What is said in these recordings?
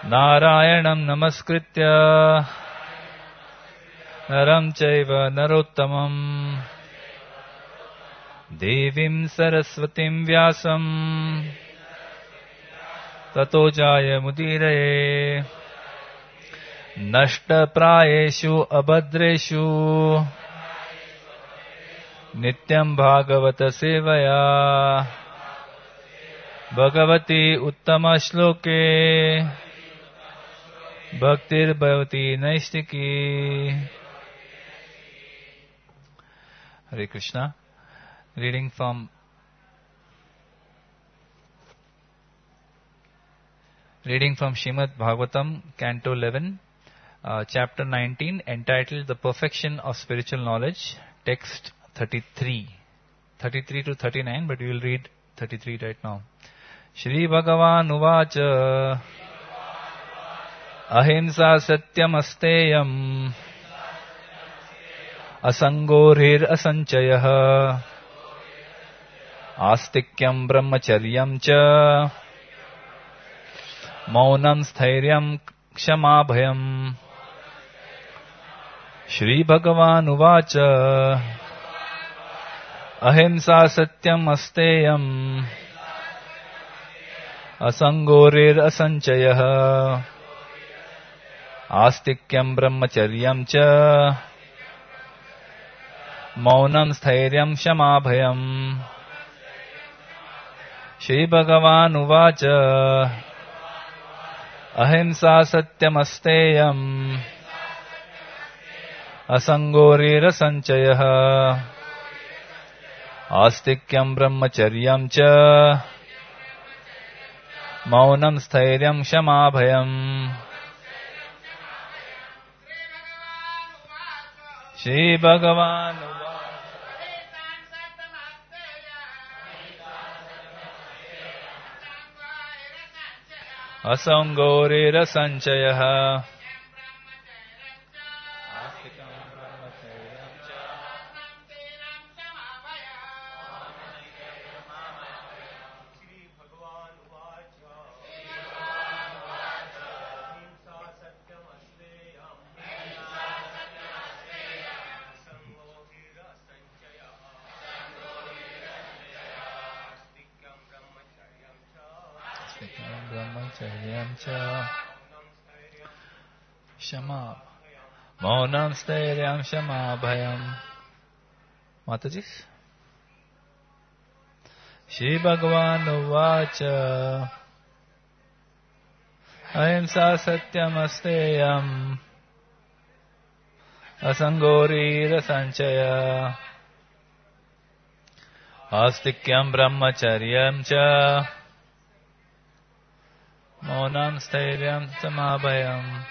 Narayanam namaskritya naram chaiva narottamam devim saraswatim vyasam tato jaya mudiraye nashta prayeshu abhadreshu nityam bhagavata sevaya bhagavati uttama shloke bhaktir bhavati naistiki. Hare Krishna. Reading from Srimad Bhagavatam, Canto 11, Chapter 19, entitled The Perfection of Spiritual Knowledge, Text 33 to 39, but we will read 33 right now. Shri Bhagavan Uvacha Ahimsa Satyam Asteyam Asangorir Asanchayah Astikyam Brahmacharyam Cha Maunam Sthairyam Kshamabhayam. Shri Bhagavan Uvacha Ahimsa Satyam Asteyam Asangorir Asanchayah Astikyam Brahmacharyam Cha Maunam Sthairyam Shamabhayam. Shri Bhagavan Uvacha Ahimsa Satyam Asteyam Asangorir Asanchayah Astikyam Brahmacharyam Cha Maunam Sthairyam Shamabhayam. Shri Bhagavan Asangorir Sanchayah Shama Maunam Stairyam Shama Bhayam. Mataji. Shri Bhagavan Uvacha Ahimsa Satyam Asteyam Asangorir Sanchaya Astikyam Brahmacharyam Cha Maunam Stairyam Samabhayam.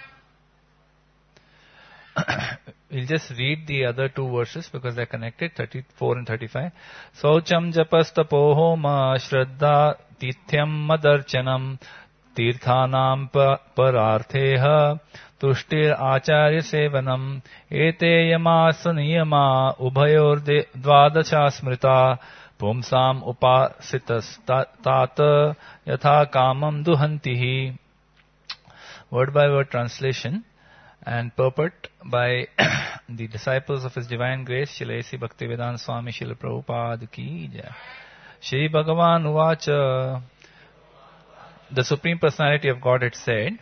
We'll just read the other two verses because they're connected, 34 and 35. Saucham japastapoho ma shraddha tithyam madarchanam tirthanam parartheha tushtir acharya sevanam ete yamasa niyama ubhayor dvadacha smrita pumsam upasitas tata yatha kamam duhantihi. Word by word translation and purport by the disciples of His Divine Grace, Srila A.C. Bhaktivedanta Swami Srila Prabhupada Ki Jai. Shri Bhagavan Uvacha. The Supreme Personality of Godhead said,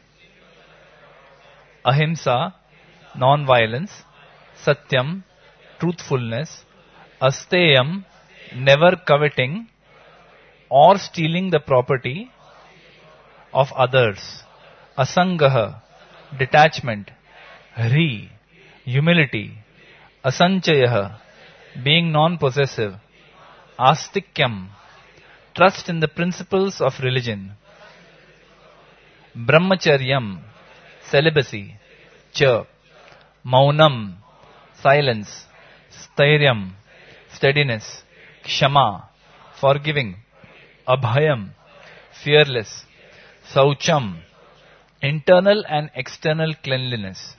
Ahimsa, non-violence, Satyam, truthfulness, Asteyam, never coveting or stealing the property of others, Asangaha, detachment, Hri, humility, Asanchayaha, being non-possessive, Astikyam, trust in the principles of religion, Brahmacharyam, celibacy, Cha, Maunam, silence, Stairyam, steadiness, Kshama, forgiving, Abhayam, fearless, Saucham, internal and external cleanliness,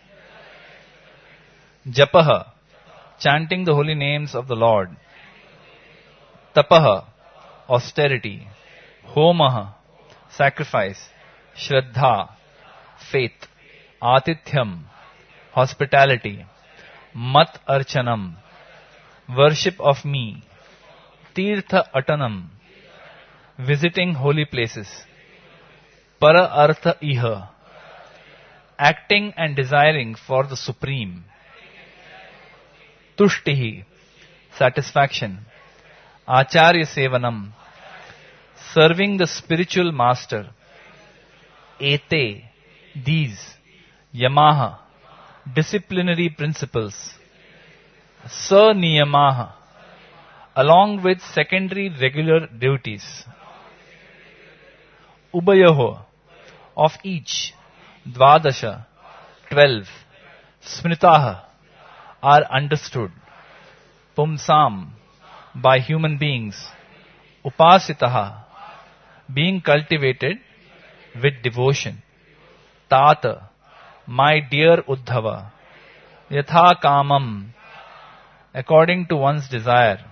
Japaha, chanting the holy names of the Lord, Tapaha, austerity, Homaha, sacrifice, Shraddha, faith. Atithyam, hospitality. Mat archanam, worship of me. Tirtha atanam, visiting holy places. Para artha iha, acting and desiring for the supreme. Tushtihi, satisfaction. Acharya sevanam, serving the spiritual master. Ete, these. Yamaha, disciplinary principles. Saniyamaha, along with secondary regular duties. Ubayaho, of each. Dvadasha, 12. Smritaha, are understood. Pumsam, by human beings. Upasitaha, being cultivated with devotion. Tata, my dear Uddhava. Yatha kamam, according to one's desire.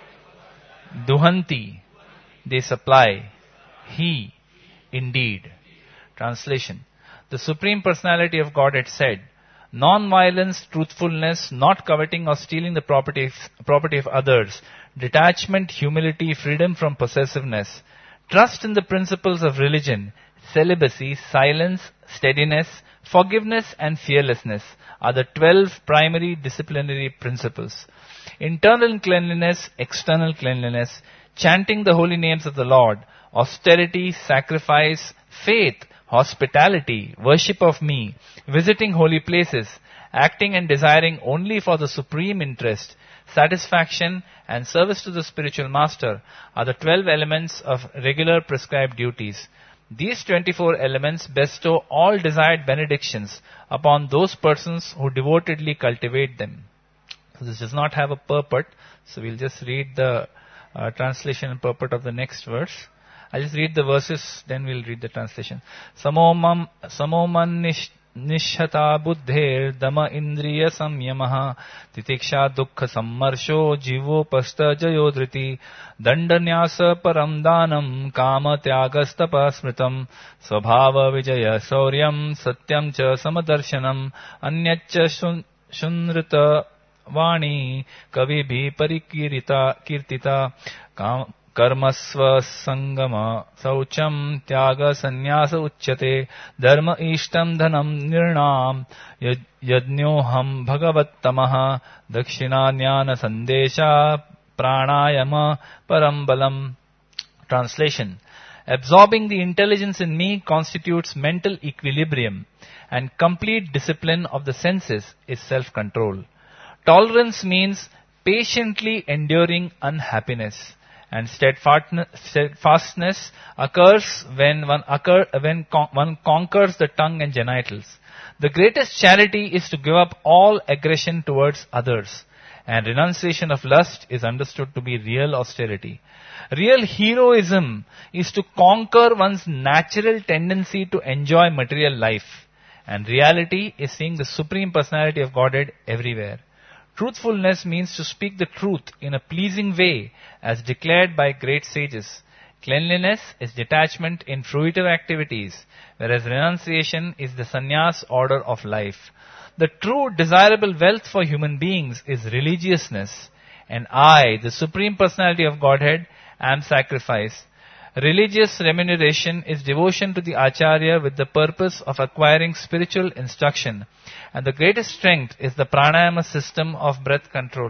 Duhanti, they supply. He, indeed. Translation. The Supreme Personality of Godhead said, non-violence, truthfulness, not coveting or stealing the property of others, detachment, humility, freedom from possessiveness, trust in the principles of religion, celibacy, silence, steadiness, forgiveness and fearlessness are the 12 primary disciplinary principles. Internal cleanliness, external cleanliness, chanting the holy names of the Lord, austerity, sacrifice, faith, hospitality, worship of me, visiting holy places, acting and desiring only for the supreme interest, satisfaction and service to the spiritual master are the 12 elements of regular prescribed duties. These 24 elements bestow all desired benedictions upon those persons who devotedly cultivate them. So this does not have a purport, so we'll just read the translation and purport of the next verse. I'll just read the verses, then we'll read the translation. Samoman nishhata buddher dama indriya samyamaha titiksha dukkha sammarsho jivo pasta jayodriti dandanyasa param danam kama tyagastapa smritam svabhava vijaya sauryam satyam cha samadarshanam anyaccha shunrita vani kavibhi parikirtita कर्मस्व संगम शौचम त्याग संन्यास उच्यते धर्म इष्टम धनम निर्णाम यज्ञोहम भगवत्तमः दक्षिणा ज्ञान संदेशा प्राणायाम परम बलम. Translation. Absorbing the intelligence in me constitutes mental equilibrium, and complete discipline of the senses is self-control. Tolerance means patiently enduring unhappiness, and steadfastness occurs when one conquers the tongue and genitals. The greatest charity is to give up all aggression towards others, and renunciation of lust is understood to be real austerity. Real heroism is to conquer one's natural tendency to enjoy material life, and reality is seeing the Supreme Personality of Godhead everywhere. Truthfulness means to speak the truth in a pleasing way as declared by great sages. Cleanliness is detachment in fruitive activities, whereas renunciation is the sannyas order of life. The true desirable wealth for human beings is religiousness, and I, the Supreme Personality of Godhead, am sacrifice. Religious remuneration is devotion to the Acharya with the purpose of acquiring spiritual instruction, and the greatest strength is the pranayama system of breath control.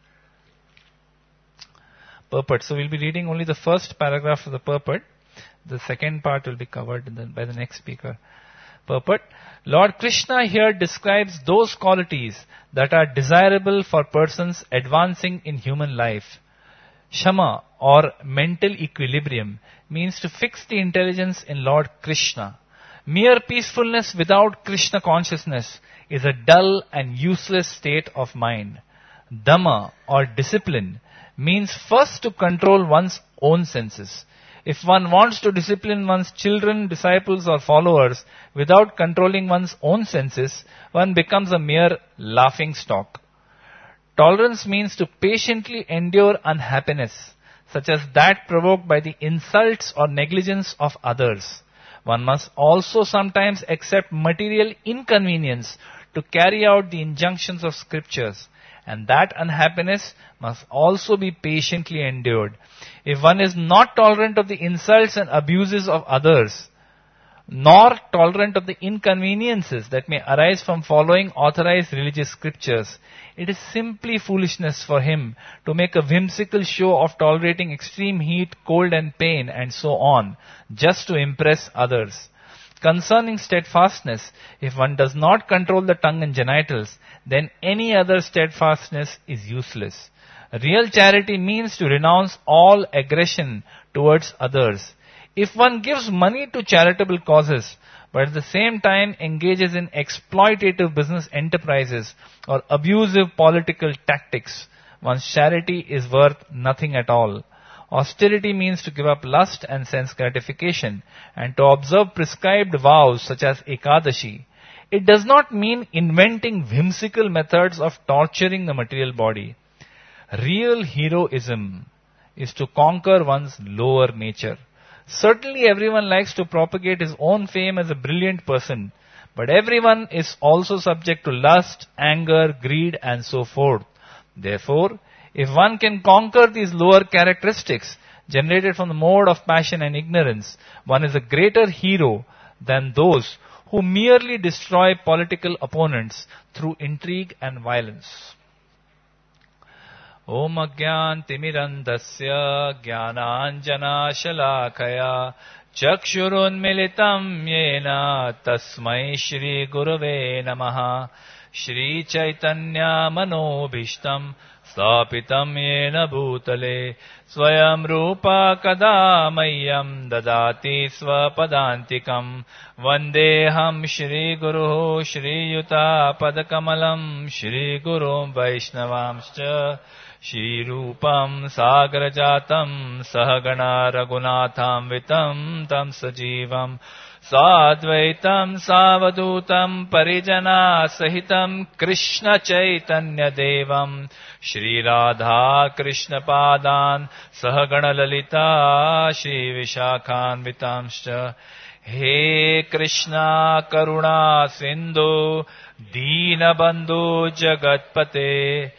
Purport. So we'll be reading only the first paragraph of the purport. The second part will be covered by the next speaker. Purport. Lord Krishna here describes those qualities that are desirable for persons advancing in human life. Shama, or mental equilibrium, means to fix the intelligence in Lord Krishna. Mere peacefulness without Krishna consciousness is a dull and useless state of mind. Dhamma, or discipline, means first to control one's own senses. If one wants to discipline one's children, disciples or followers without controlling one's own senses, one becomes a mere laughing stock. Tolerance means to patiently endure unhappiness, such as that provoked by the insults or negligence of others. One must also sometimes accept material inconvenience to carry out the injunctions of scriptures, and that unhappiness must also be patiently endured. If one is not tolerant of the insults and abuses of others, nor tolerant of the inconveniences that may arise from following authorized religious scriptures, it is simply foolishness for him to make a whimsical show of tolerating extreme heat, cold and pain, and so on, just to impress others. Concerning steadfastness, if one does not control the tongue and genitals, then any other steadfastness is useless. Real charity means to renounce all aggression towards others. If one gives money to charitable causes, but at the same time engages in exploitative business enterprises or abusive political tactics, one's charity is worth nothing at all. Austerity means to give up lust and sense gratification and to observe prescribed vows such as Ekadashi. It does not mean inventing whimsical methods of torturing the material body. Real heroism is to conquer one's lower nature. Certainly everyone likes to propagate his own fame as a brilliant person, but everyone is also subject to lust, anger, greed, and so forth. Therefore, if one can conquer these lower characteristics generated from the mode of passion and ignorance, one is a greater hero than those who merely destroy political opponents through intrigue and violence. Om Agyan Timirandasya Jnananjana Shalakaya Chakshurun Militam Yena Tasmai Shri Gurave Namaha Shri Chaitanya Manobhishtam Stapitam Yena Bhutale Swayam Rupa Kadamayam Dadati Swapadantikam Vandeham Shri Guru Shri Yuta Padakamalam Shri Guru Vaishnavamscha Shri Rupam Sagrajatam Sahagana Raghunatham Vitam Tam Sajivam Sadvaitam Savadutam Parijana Sahitam Krishna Chaitanya Devam Shri Radha Krishna Padan Sahagana Lalita Shri Vishakhan Vitamscha He Krishna Karuna Sindhu Dina Bandhu Jagatpate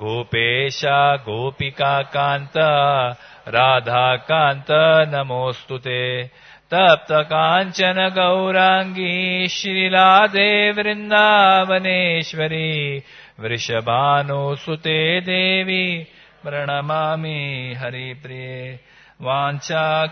Gopesha Gopika Kanta Radha Kanta Namostute Tapta Kanchana Gaurangi Shri Radhe Vrindavaneshwari Vrishabhanu Sute Devi Pranamami Hari Priye Vancha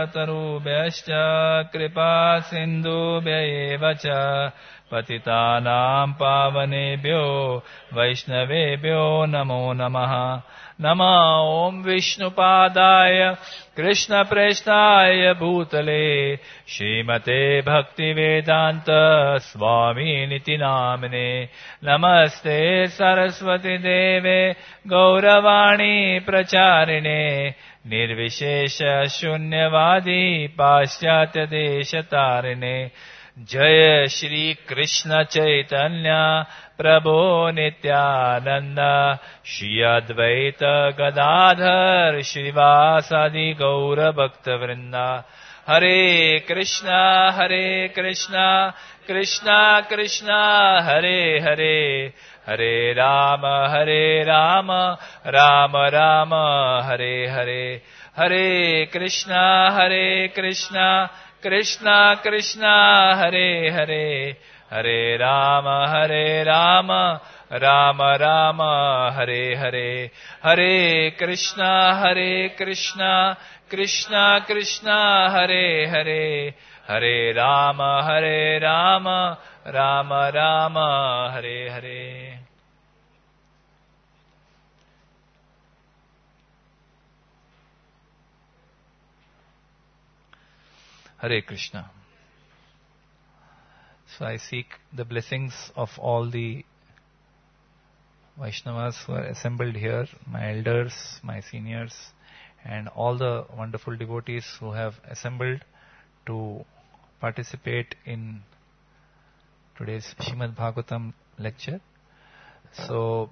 Kalpatarubhyascha Kripa Sindhubhyayevacha Patitanam Pavanebhyo Vaishnavebhyo Namo Namaha Nama Om Vishnupadaya Krishna Preshtaya Bhutale Shrimate Bhaktivedanta Swami Niti Namane Namaste Saraswati Deve Gauravani Pracharine Nirvishesha Shunyavadi Paschatya Deshatarine Jaya Shri Krishna Chaitanya Prabhu Nityananda Shri Advaita Gadadhar Shrivasadi Gaura Bhakta Vrinda Hare Krishna Krishna Krishna Hare Hare Hare Rama Rama Rama Hare Hare Hare Krishna Krishna Krishna Hare Hare Hare Rama Rama Rama Hare Hare Hare Krishna Krishna Krishna Hare Hare Hare Rama Rama Rama Hare Hare. Hare Krishna. So I seek the blessings of all the Vaishnavas who are assembled here, my elders, my seniors, and all the wonderful devotees who have assembled to participate in today's Srimad Bhagavatam lecture. So,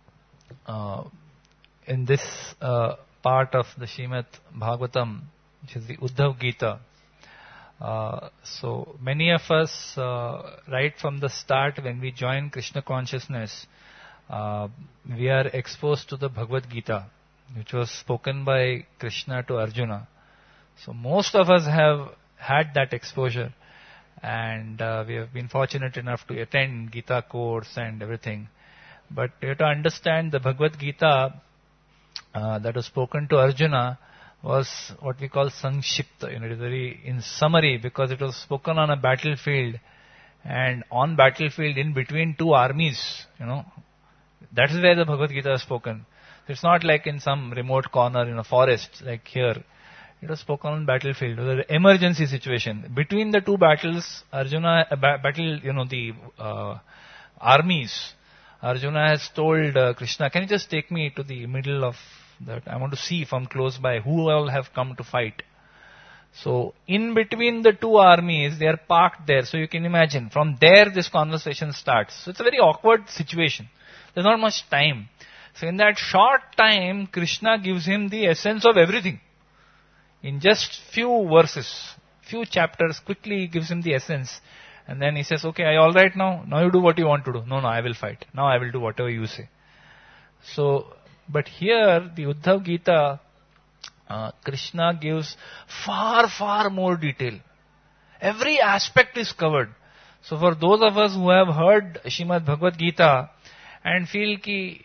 in this part of the Srimad Bhagavatam, which is the Uddhav Gita, So many of us, right from the start when we join Krishna consciousness, we are exposed to the Bhagavad Gita, which was spoken by Krishna to Arjuna. So most of us have had that exposure, and we have been fortunate enough to attend Gita course and everything. But you have to understand the Bhagavad Gita that was spoken to Arjuna was what we call Sanshipta. It is very in summary, because it was spoken on a battlefield, and on battlefield in between two armies. That is where the Bhagavad Gita is spoken. It's not like in some remote corner in a forest like here. It was spoken on battlefield. It was an emergency situation. Between the two battles, the armies, Arjuna has told Krishna, can you just take me to the middle of that? I want to see from close by who all have come to fight. So, in between the two armies, they are parked there. So you can imagine, from there this conversation starts. So it's a very awkward situation. There's not much time. So in that short time, Krishna gives him the essence of everything. In just few verses, few chapters, quickly gives him the essence. And then he says, okay, are you alright now? Now you do what you want to do. No, I will fight. Now I will do whatever you say. So, but here, the Uddhav Gita, Krishna gives far, far more detail. Every aspect is covered. So for those of us who have heard Srimad Bhagavad Gita and feel ki,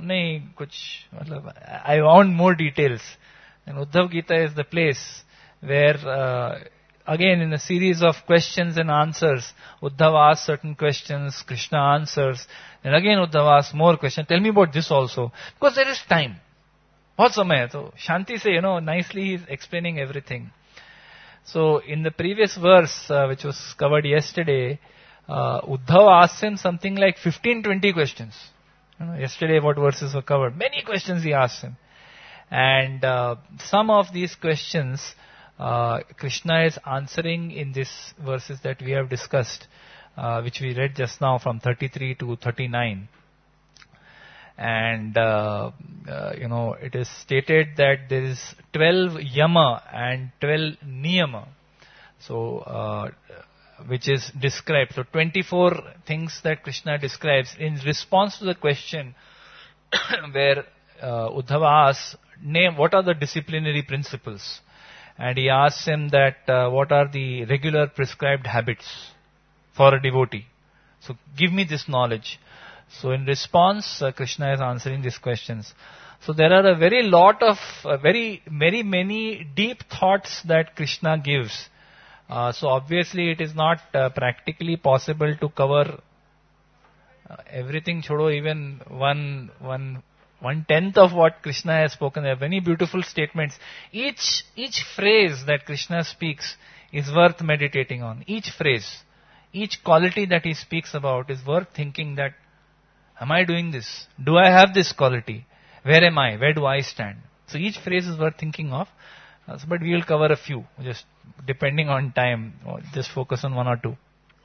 I want more details, and Uddhav Gita is the place where, again in a series of questions and answers, Uddhav asks certain questions, Krishna answers, and again Uddhav asks more questions. Tell me about this also. Because there is time. Bahut samay hai. So Shanti se, nicely he is explaining everything. So in the previous verse, which was covered yesterday, Uddhav asked him something like 15-20 questions. Yesterday what verses were covered? Many questions he asked him. And some of these questions Krishna is answering in these verses that we have discussed, which we read just now from 33 to 39. And, it is stated that there is 12 yama and 12 niyama. So, which is described. So 24 things that Krishna describes in response to the question where Uddhava asks, name what are the disciplinary principles? And he asks him that what are the regular prescribed habits for a devotee? So give me this knowledge. So in response, Krishna is answering these questions. So there are a very lot of, very many deep thoughts that Krishna gives. So obviously it is not practically possible to cover everything, chodo, even one tenth of what Krishna has spoken. There are many beautiful statements. Each phrase that Krishna speaks is worth meditating on. Each phrase, each quality that he speaks about is worth thinking that, am I doing this? Do I have this quality? Where am I? Where do I stand? So each phrase is worth thinking of. But we will cover a few, just depending on time, or just focus on one or two.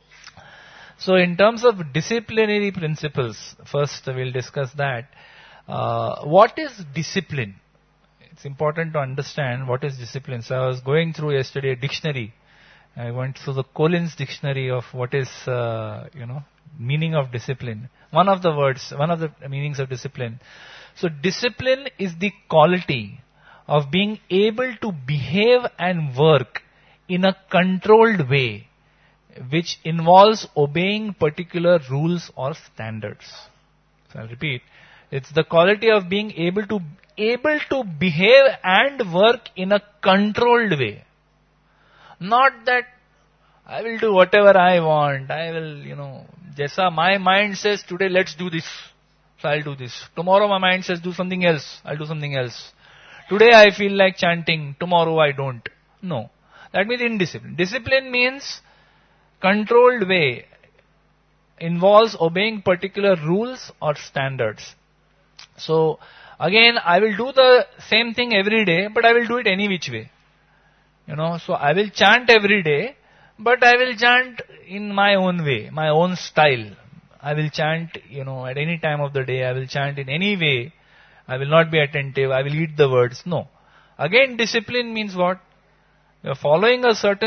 So in terms of disciplinary principles, first we'll discuss that. What is discipline? It's important to understand what is discipline. So I was going through yesterday a dictionary. I went through the Collins dictionary of what is, meaning of discipline. One of the meanings of discipline. So discipline is the quality of being able to behave and work in a controlled way, which involves obeying particular rules or standards. So I'll repeat. It's the quality of being able to behave and work in a controlled way. Not that I will do whatever I want. I will, Jaisa my mind says today let's do this. So I'll do this. Tomorrow my mind says do something else. I'll do something else. Today I feel like chanting. Tomorrow I don't. No. That means indiscipline. Discipline means controlled way. Involves obeying particular rules or standards. So, again, I will do the same thing every day, but I will do it any which way. So I will chant every day, but I will chant in my own way, my own style. I will chant, at any time of the day, I will chant in any way. I will not be attentive, I will eat the words. No. Again, discipline means what? You are following a certain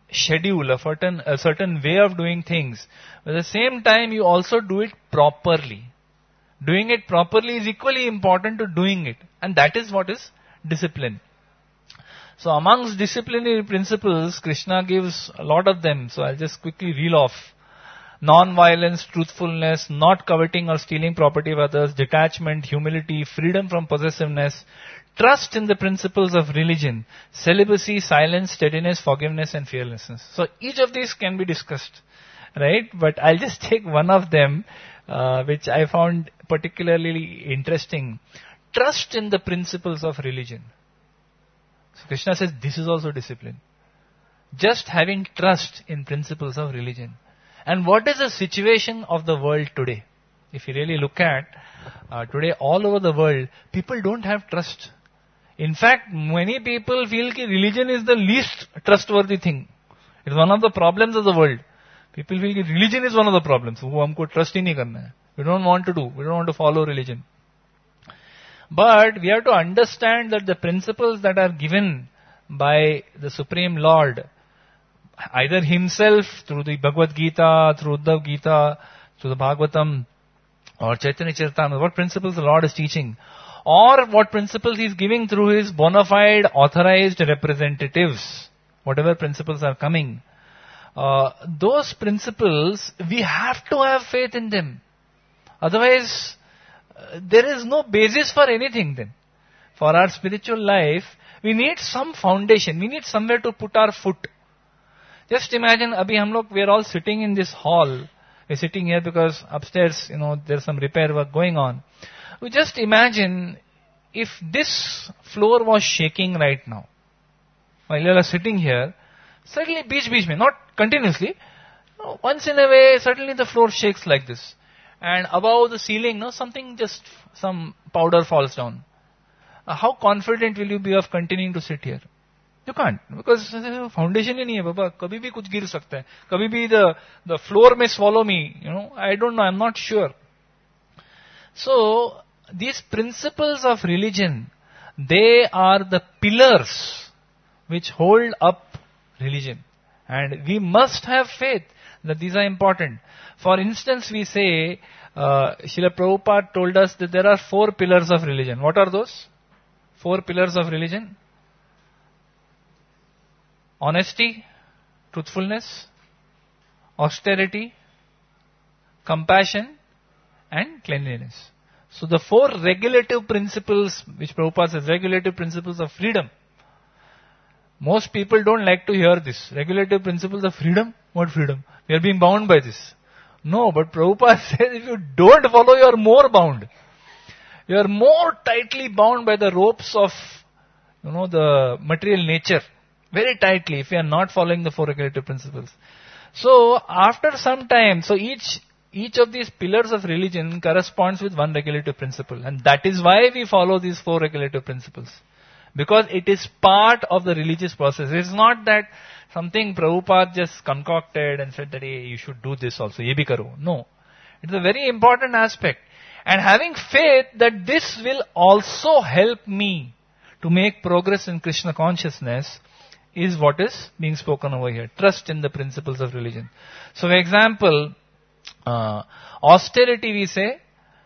schedule, a certain way of doing things. But at the same time, you also do it properly. Doing it properly is equally important to doing it. And that is what is discipline. So amongst disciplinary principles, Krishna gives a lot of them. So I'll just quickly reel off. Non-violence, truthfulness, not coveting or stealing property of others, detachment, humility, freedom from possessiveness, trust in the principles of religion, celibacy, silence, steadiness, forgiveness and fearlessness. So each of these can be discussed, right? But I'll just take one of them, which I found particularly interesting. Trust in the principles of religion. So Krishna says this is also discipline. Just having trust in principles of religion. And what is the situation of the world today? If you really look at today all over the world, people don't have trust. In fact, many people feel that religion is the least trustworthy thing. It's one of the problems of the world. People feel that religion is one of the problems. वो हमको trust ही नहीं करना है. We don't want to do. We don't want to follow religion. But we have to understand that the principles that are given by the Supreme Lord, either himself through the Bhagavad Gita, through the Gita, through the Bhagavatam, or Chaitanya Charitamrita, what principles the Lord is teaching, or what principles he is giving through his bona fide authorized representatives, whatever principles are coming, those principles, we have to have faith in them. Otherwise, there is no basis for anything then. For our spiritual life, we need some foundation. We need somewhere to put our foot. Just imagine, abhi hum log, we are all sitting in this hall. We're sitting here because upstairs, there's some repair work going on. We just imagine if this floor was shaking right now. While you are sitting here, suddenly beech mein, not continuously, once in a way, suddenly the floor shakes like this. And above the ceiling, some powder falls down. How confident will you be of continuing to sit here? You can't, because foundation ही नहीं है बाबा. कभी भी कुछ गिर सकता है. कभी भी the floor may swallow me. I don't know. I'm not sure. So these principles of religion, they are the pillars which hold up religion, and we must have faith that these are important. For instance, we say Srila Prabhupada told us that there are 4 pillars of religion. What are those 4 pillars of religion? Honesty, truthfulness, austerity, compassion, and cleanliness. So the 4 regulative principles, which Prabhupada says, regulative principles of freedom. Most people don't like to hear this. Regulative principles of freedom? What freedom? We are being bound by this. No, but Prabhupada says if you don't follow, you are more bound. You are more tightly bound by the ropes of, the material nature. Very tightly if you are not following the 4 regulative principles. So after some time, so each of these pillars of religion corresponds with one regulative principle. And that is why we follow these 4 regulative principles. Because it is part of the religious process. It's not that something Prabhupada just concocted and said that, hey, you should do this also. Ye bhi karo. No. It's a very important aspect. And having faith that this will also help me to make progress in Krishna consciousness is what is being spoken over here. Trust in the principles of religion. So for example, austerity we say,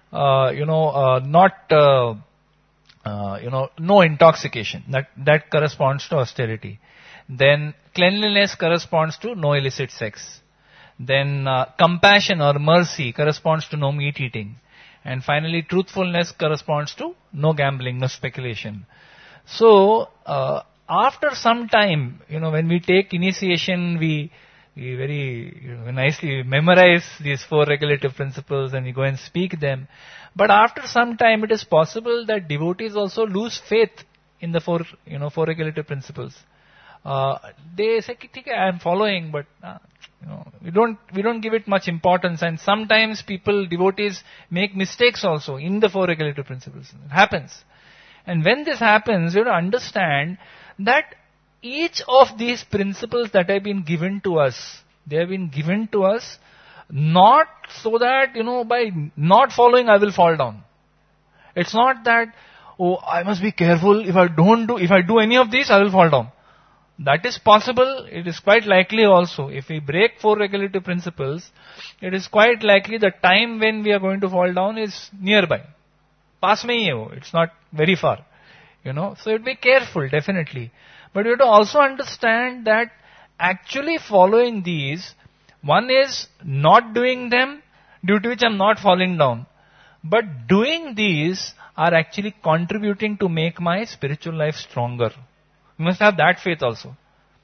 no intoxication. That corresponds to austerity. Then cleanliness corresponds to no illicit sex. Then compassion or mercy corresponds to no meat eating. And finally truthfulness corresponds to no gambling, no speculation. So, after some time, when we take initiation, we very nicely memorize these 4 regulative principles and we go and speak them. But after some time, it is possible that devotees also lose faith in the 4 regulative principles. They say, "Okay, I am following," but we don't give it much importance. And sometimes devotees make mistakes also in the 4 regulative principles. It happens. And when this happens, you have to understand that each of these principles that have been given to us, they have been given to us not so that, by not following I will fall down. It's not that, I must be careful, if I do any of these, I will fall down. That is possible. It is quite likely also. If we break 4 regulative principles, it is quite likely the time when we are going to fall down is nearby. Paas mein hi hai wo. It's not very far. So you have to be careful, definitely. But you have to also understand that actually following these, one is not doing them, due to which I am not falling down. But doing these are actually contributing to make my spiritual life stronger. You must have that faith also.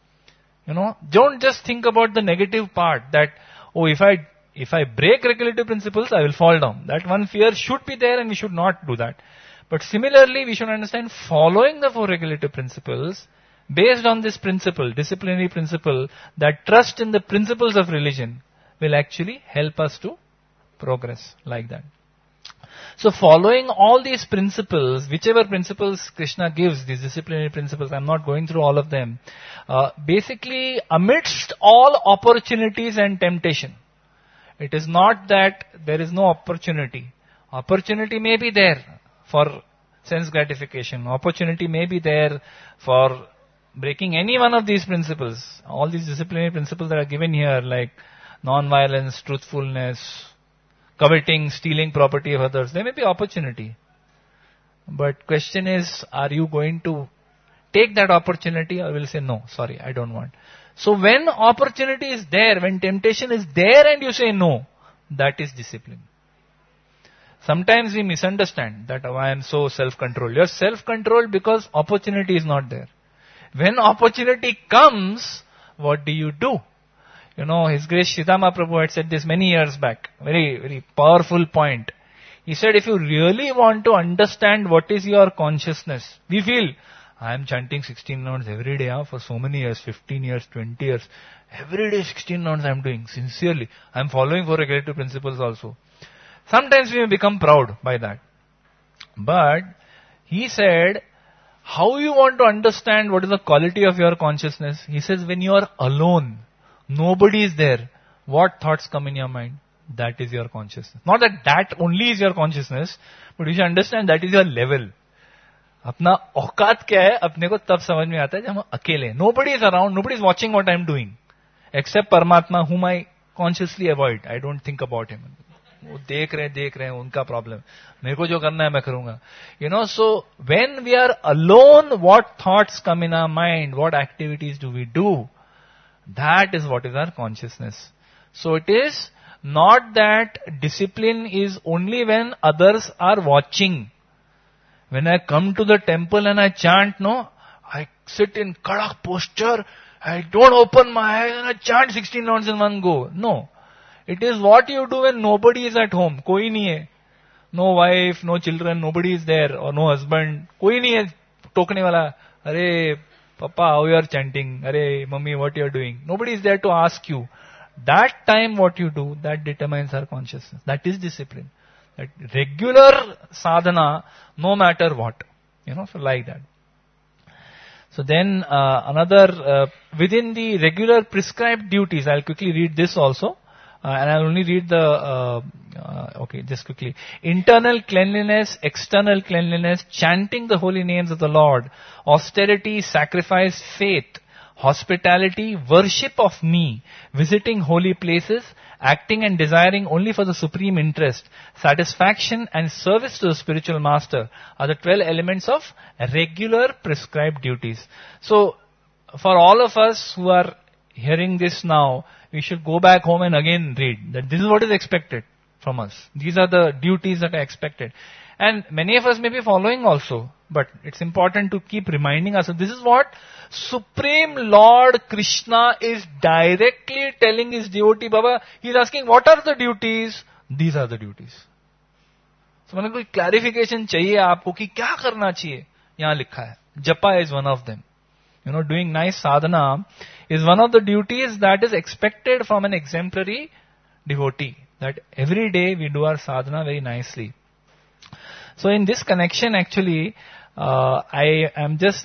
Don't just think about the negative part that, if I break regulative principles, I will fall down. That one fear should be there and we should not do that. But similarly, we should understand following the 4 regulative principles, based on this principle, disciplinary principle, that trust in the principles of religion will actually help us to progress like that. So following all these principles, whichever principles Krishna gives, these disciplinary principles, I'm not going through all of them, basically amidst all opportunities and temptation. It is not that there is no opportunity. Opportunity may be there for sense gratification. Opportunity may be there for breaking any one of these principles. All these disciplinary principles that are given here, like non-violence, truthfulness, coveting, stealing property of others, there may be opportunity. But question is, are you going to take that opportunity or will say, no, sorry, I don't want. So when opportunity is there, when temptation is there and you say no, that is discipline. Sometimes we misunderstand that I am so self-controlled. You are self-controlled because opportunity is not there. When opportunity comes, what do? His Grace Sridhar Mahaprabhu had said this many years back. Very, very powerful point. He said, if you really want to understand what is your consciousness, we feel, I am chanting 16 rounds every day for so many years, 15 years, 20 years. Every day 16 rounds I am doing, sincerely. I am following 4 regulative principles also. Sometimes we may become proud by that. But he said, how you want to understand what is the quality of your consciousness? He says, when you are alone, nobody is there, what thoughts come in your mind? That is your consciousness. Not that only is your consciousness, but you should understand that is your level. अपना औकात क्या है अपने को तब समझ में आता है जब हम अकेले हैं. Nobody is around, nobody is watching what I am doing, except Paramatma, whom I consciously avoid. I don't think about him. वो देख रहे हैं उनका प्रॉब्लम. मेरे को जो करना है मैं करूंगा. So when we are alone, what thoughts come in our mind, what activities do we do? That is what is our consciousness. So it is not that discipline is only when others are watching. When I come to the temple and I chant, I sit in kadak posture, I don't open my eyes and I chant 16 rounds in one go. No. It is what you do when nobody is at home. Koi nahi hai. No wife, no children, nobody is there, or no husband. Koi nahi hai tokne wala. Arey, Papa, how you are chanting? Arey, Mummy, what you are doing? Nobody is there to ask you. That time what you do, that determines our consciousness. That is discipline. That regular sadhana, no matter what. So like that. So then within the regular prescribed duties, I'll quickly read this also. And I'll only read just quickly. Internal cleanliness, external cleanliness, chanting the holy names of the Lord, austerity, sacrifice, faith, hospitality, worship of me, visiting holy places, acting and desiring only for the supreme interest, satisfaction and service to the spiritual master are the 12 elements of regular prescribed duties. So, for all of us who are hearing this now, we should go back home and again read that this is what is expected from us. These are the duties that are expected. And many of us may be following also, but it's important to keep reminding us that this is what Supreme Lord Krishna is directly telling his devotee Baba. He's asking, what are the duties? These are the duties. So, मैंने कोई clarification चाहिए आपको कि क्या करना चाहिए? यहाँ लिखा है. Japa is one of them. Doing nice sadhana is one of the duties that is expected from an exemplary devotee. That every day we do our sadhana very nicely. So in this connection actually, I am just,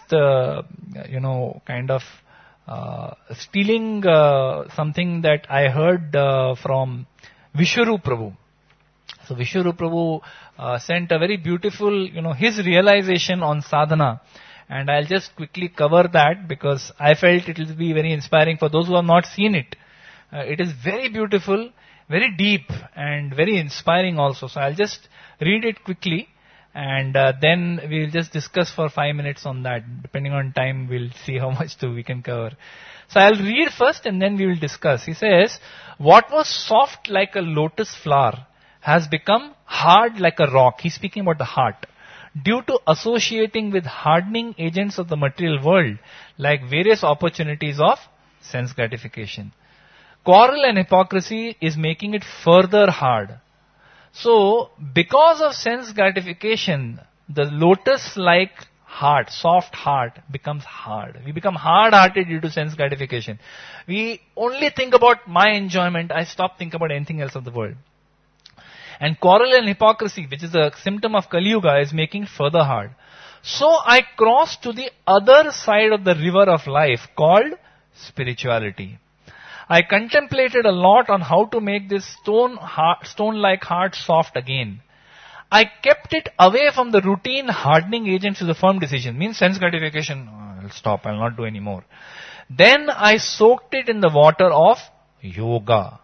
kind of stealing something that I heard from Vishwarup Prabhu. So Vishwarup Prabhu sent a very beautiful, his realization on sadhana. And I'll just quickly cover that because I felt it will be very inspiring for those who have not seen it. It is very beautiful, very deep, and very inspiring also. So I'll just read it quickly, and then we'll just discuss for 5 minutes on that. Depending on time, we'll see how much we can cover. So I'll read first and then we will discuss. He says, what was soft like a lotus flower has become hard like a rock. He's speaking about the heart. Due to associating with hardening agents of the material world, like various opportunities of sense gratification. Quarrel and hypocrisy is making it further hard. So, because of sense gratification, the lotus-like heart, soft heart, becomes hard. We become hard-hearted due to sense gratification. We only think about my enjoyment. I stop thinking about anything else of the world. And quarrel and hypocrisy, which is a symptom of Kali Yuga, is making it further hard. So I crossed to the other side of the river of life called spirituality. I contemplated a lot on how to make this stone-like heart soft again. I kept it away from the routine hardening agents with a firm decision. Means sense gratification, I'll stop, I'll not do any more. Then I soaked it in the water of yoga.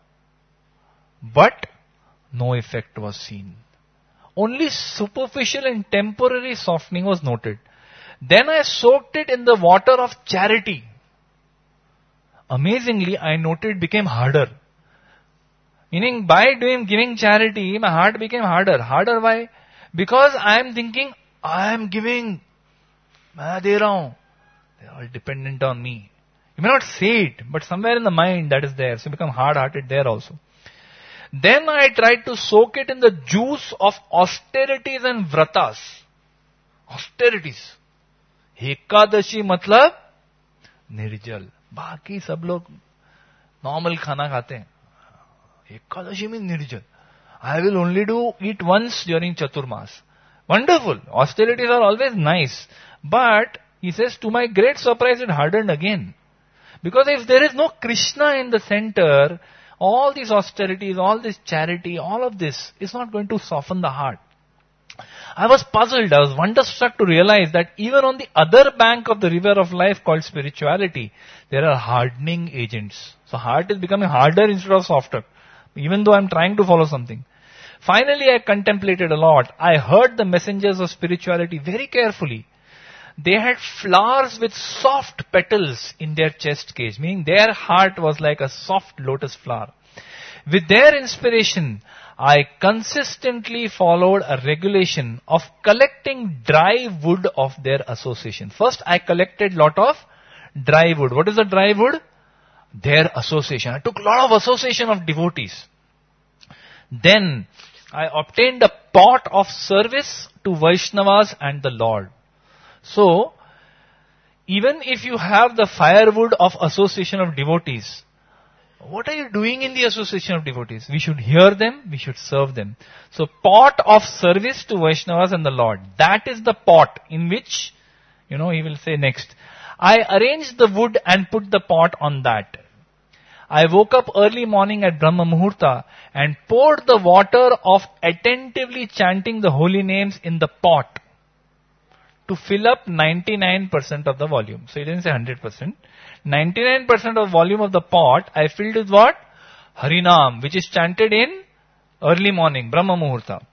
But no effect was seen. Only superficial and temporary softening was noted. Then I soaked it in the water of charity. Amazingly, I noted it became harder. Meaning, by giving charity, my heart became harder. Harder why? Because I am thinking, I am giving. मैं दे रहा हूँ. They are all dependent on me. You may not say it, but somewhere in the mind that is there. So you become hard-hearted there also. Then I tried to soak it in the juice of austerities and vratas. Austerities. Ekadashi matlab निर्जल. बाकी सब लोग normal खाना खाते हैं. Ekadashi means निर्जल. I will only eat once during Chaturmas. Wonderful. Austerities are always nice. But, he says, to my great surprise, it hardened again. Because if there is no Krishna in the center, all these austerities, all this charity, all of this is not going to soften the heart. I was puzzled, I was wonderstruck to realize that even on the other bank of the river of life called spirituality, there are hardening agents. So heart is becoming harder instead of softer, even though I'm trying to follow something. Finally, I contemplated a lot. I heard the messengers of spirituality very carefully. They had flowers with soft petals in their chest cage, meaning their heart was like a soft lotus flower. With their inspiration, I consistently followed a regulation of collecting dry wood of their association. First, I collected lot of dry wood. What is the dry wood? Their association. I took a lot of association of devotees. Then, I obtained a pot of service to Vaishnavas and the Lord. So, even if you have the firewood of association of devotees, what are you doing in the association of devotees? We should hear them, we should serve them. So, pot of service to Vaishnavas and the Lord. That is the pot in which, he will say next. I arranged the wood and put the pot on that. I woke up early morning at Brahma Muhurta and poured the water of attentively chanting the holy names in the pot to fill up 99% of the volume. So he didn't say 100%. 99% of volume of the pot I filled with what? Harinam, which is chanted in early morning, Brahma Muhurta.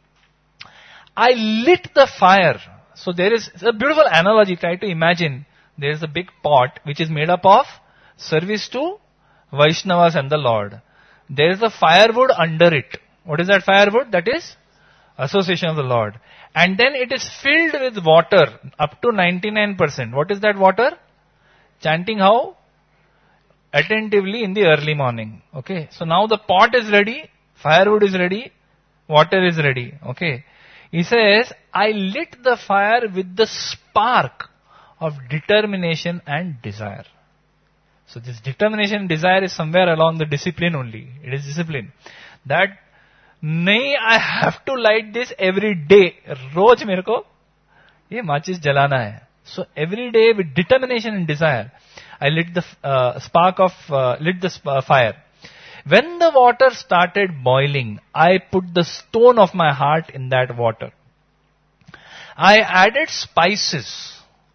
I lit the fire. So it's a beautiful analogy. Try to imagine there is a big pot which is made up of service to Vaishnavas and the Lord. There is a firewood under it. What is that firewood? That is association of the Lord. And then it is filled with water up to 99%. What is that water? Chanting how? Attentively in the early morning. Okay. So now the pot is ready, firewood is ready, water is ready. Okay. He says, I lit the fire with the spark of determination and desire. So this determination and desire is somewhere along the discipline only. It is discipline. That, nahi, I have to light this every day. Roz mere ko, ye machis jalana hai. So every day with determination and desire, I lit the fire. When the water started boiling, I put the stone of my heart in that water. I added spices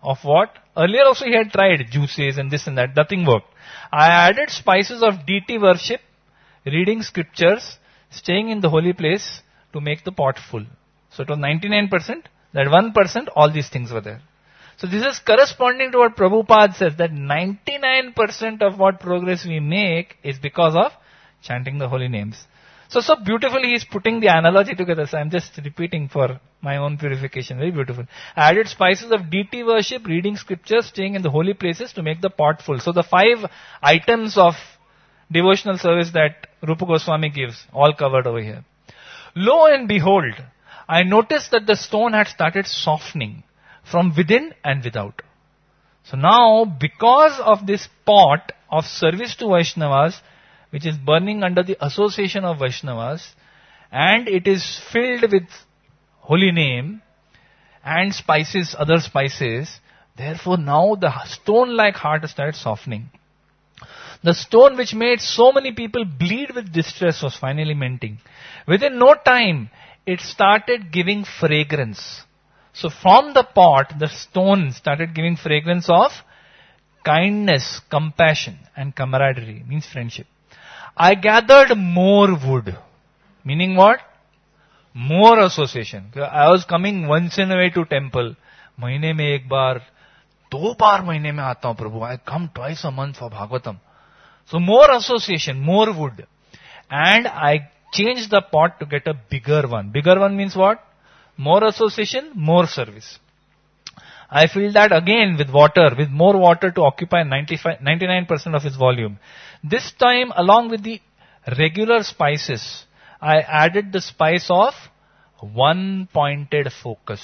of what? Earlier also he had tried juices and this and that. Nothing worked. I added spices of deity worship, reading scriptures, staying in the holy place to make the pot full. So it was 99%. That 1%, all these things were there. So this is corresponding to what Prabhupada says, that 99% of what progress we make is because of chanting the holy names. So beautifully he is putting the analogy together. So I'm just repeating for my own purification. Very beautiful. I added spices of deity worship, reading scriptures, staying in the holy places to make the pot full. So the 5 items of devotional service that Rupa Goswami gives, all covered over here. Lo and behold, I noticed that the stone had started softening from within and without. So now, because of this pot of service to Vaishnavas, which is burning under the association of Vaishnavas, and it is filled with holy name and spices, other spices, therefore now the stone-like heart started softening. The stone which made so many people bleed with distress was finally melting. Within no time, it started giving fragrance. So from the pot, the stone started giving fragrance of kindness, compassion and camaraderie, means friendship. I gathered more wood. Meaning what? More association. I was coming once in a way to temple. महीने में एक बार, 2 बार महीने में आता हूं प्रभु. I come twice a month for Bhagavatam. So more association, more wood. And I changed the pot to get a bigger one. Bigger one means what? More association, more service. I filled that again with water, with more water to occupy 99% of its volume. This time, along with the regular spices, I added the spice of one-pointed focus.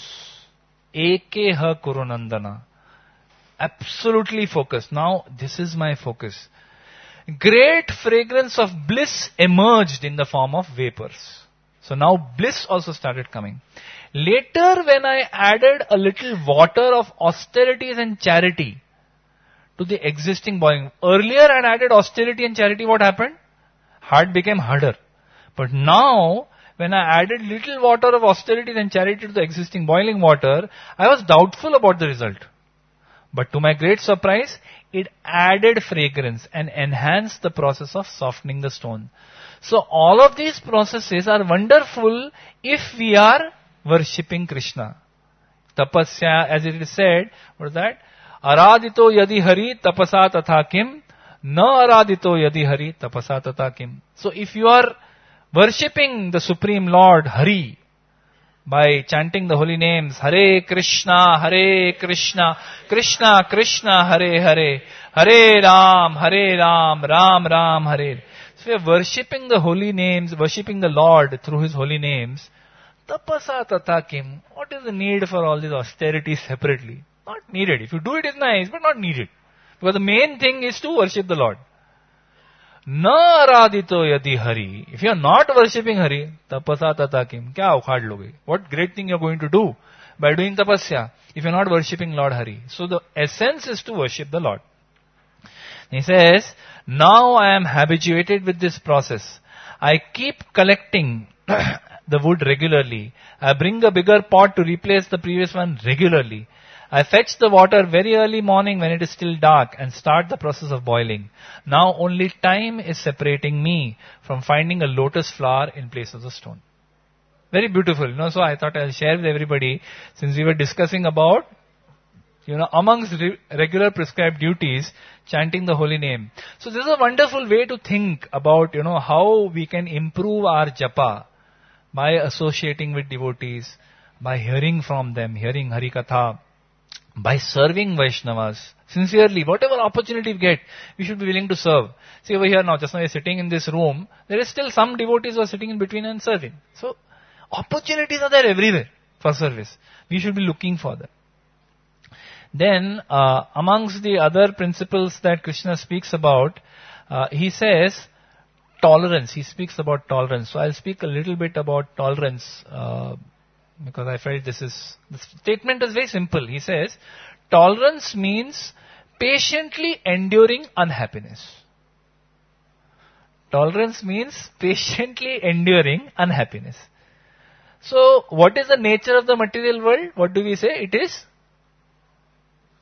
Ekeha Kurunandana. Absolutely focused. Now, this is my focus. Great fragrance of bliss emerged in the form of vapors. So now bliss also started coming. Later, when I added a little water of austerities and charity to the existing boiling. Earlier I had added austerity and charity, what happened? Heart became harder. But now, when I added little water of austerities and charity to the existing boiling water, I was doubtful about the result. But to my great surprise, it added fragrance and enhanced the process of softening the stone. So all of these processes are wonderful if we are worshipping Krishna. Tapasya, as it is said, what is that? Aradito yadi hari tapasa tatha kim, na aradito yadi hari tapasa tatha kim. So if you are worshipping the Supreme Lord Hari by chanting the holy names, Hare Krishna, Krishna Krishna, Hare Hare, Hare Ram, Ram Ram, Hare. So we are worshipping the holy names, worshipping the Lord through His holy names. Tapasa tata kim. What is the need for all these austerities separately? Not needed. If you do it, it's nice, but not needed. Because the main thing is to worship the Lord. Na aradito yadi hari. If you are not worshipping Hari, tapasa tata kim. Kya ukhad loge? What great thing you are going to do by doing tapasya if you are not worshipping Lord Hari? So the essence is to worship the Lord. He says, now I am habituated with this process. I keep collecting the wood regularly. I bring a bigger pot to replace the previous one regularly. I fetch the water very early morning when it is still dark and start the process of boiling. Now only time is separating me from finding a lotus flower in place of the stone. Very beautiful, so I thought I'll share with everybody, since we were discussing about, amongst regular prescribed duties, chanting the holy name. So this is a wonderful way to think about, how we can improve our japa by associating with devotees, by hearing from them, hearing Harikatha, by serving Vaishnavas. Sincerely, whatever opportunity we get, we should be willing to serve. See over here now, just now we are sitting in this room, there is still some devotees who are sitting in between and serving. So, opportunities are there everywhere for service. We should be looking for them. Then, amongst the other principles that Krishna speaks about, he says, tolerance. He speaks about tolerance. So I'll speak a little bit about tolerance, because I felt the statement is very simple. He says, tolerance means patiently enduring unhappiness. Tolerance means patiently enduring unhappiness. So, what is the nature of the material world? What do we say? It is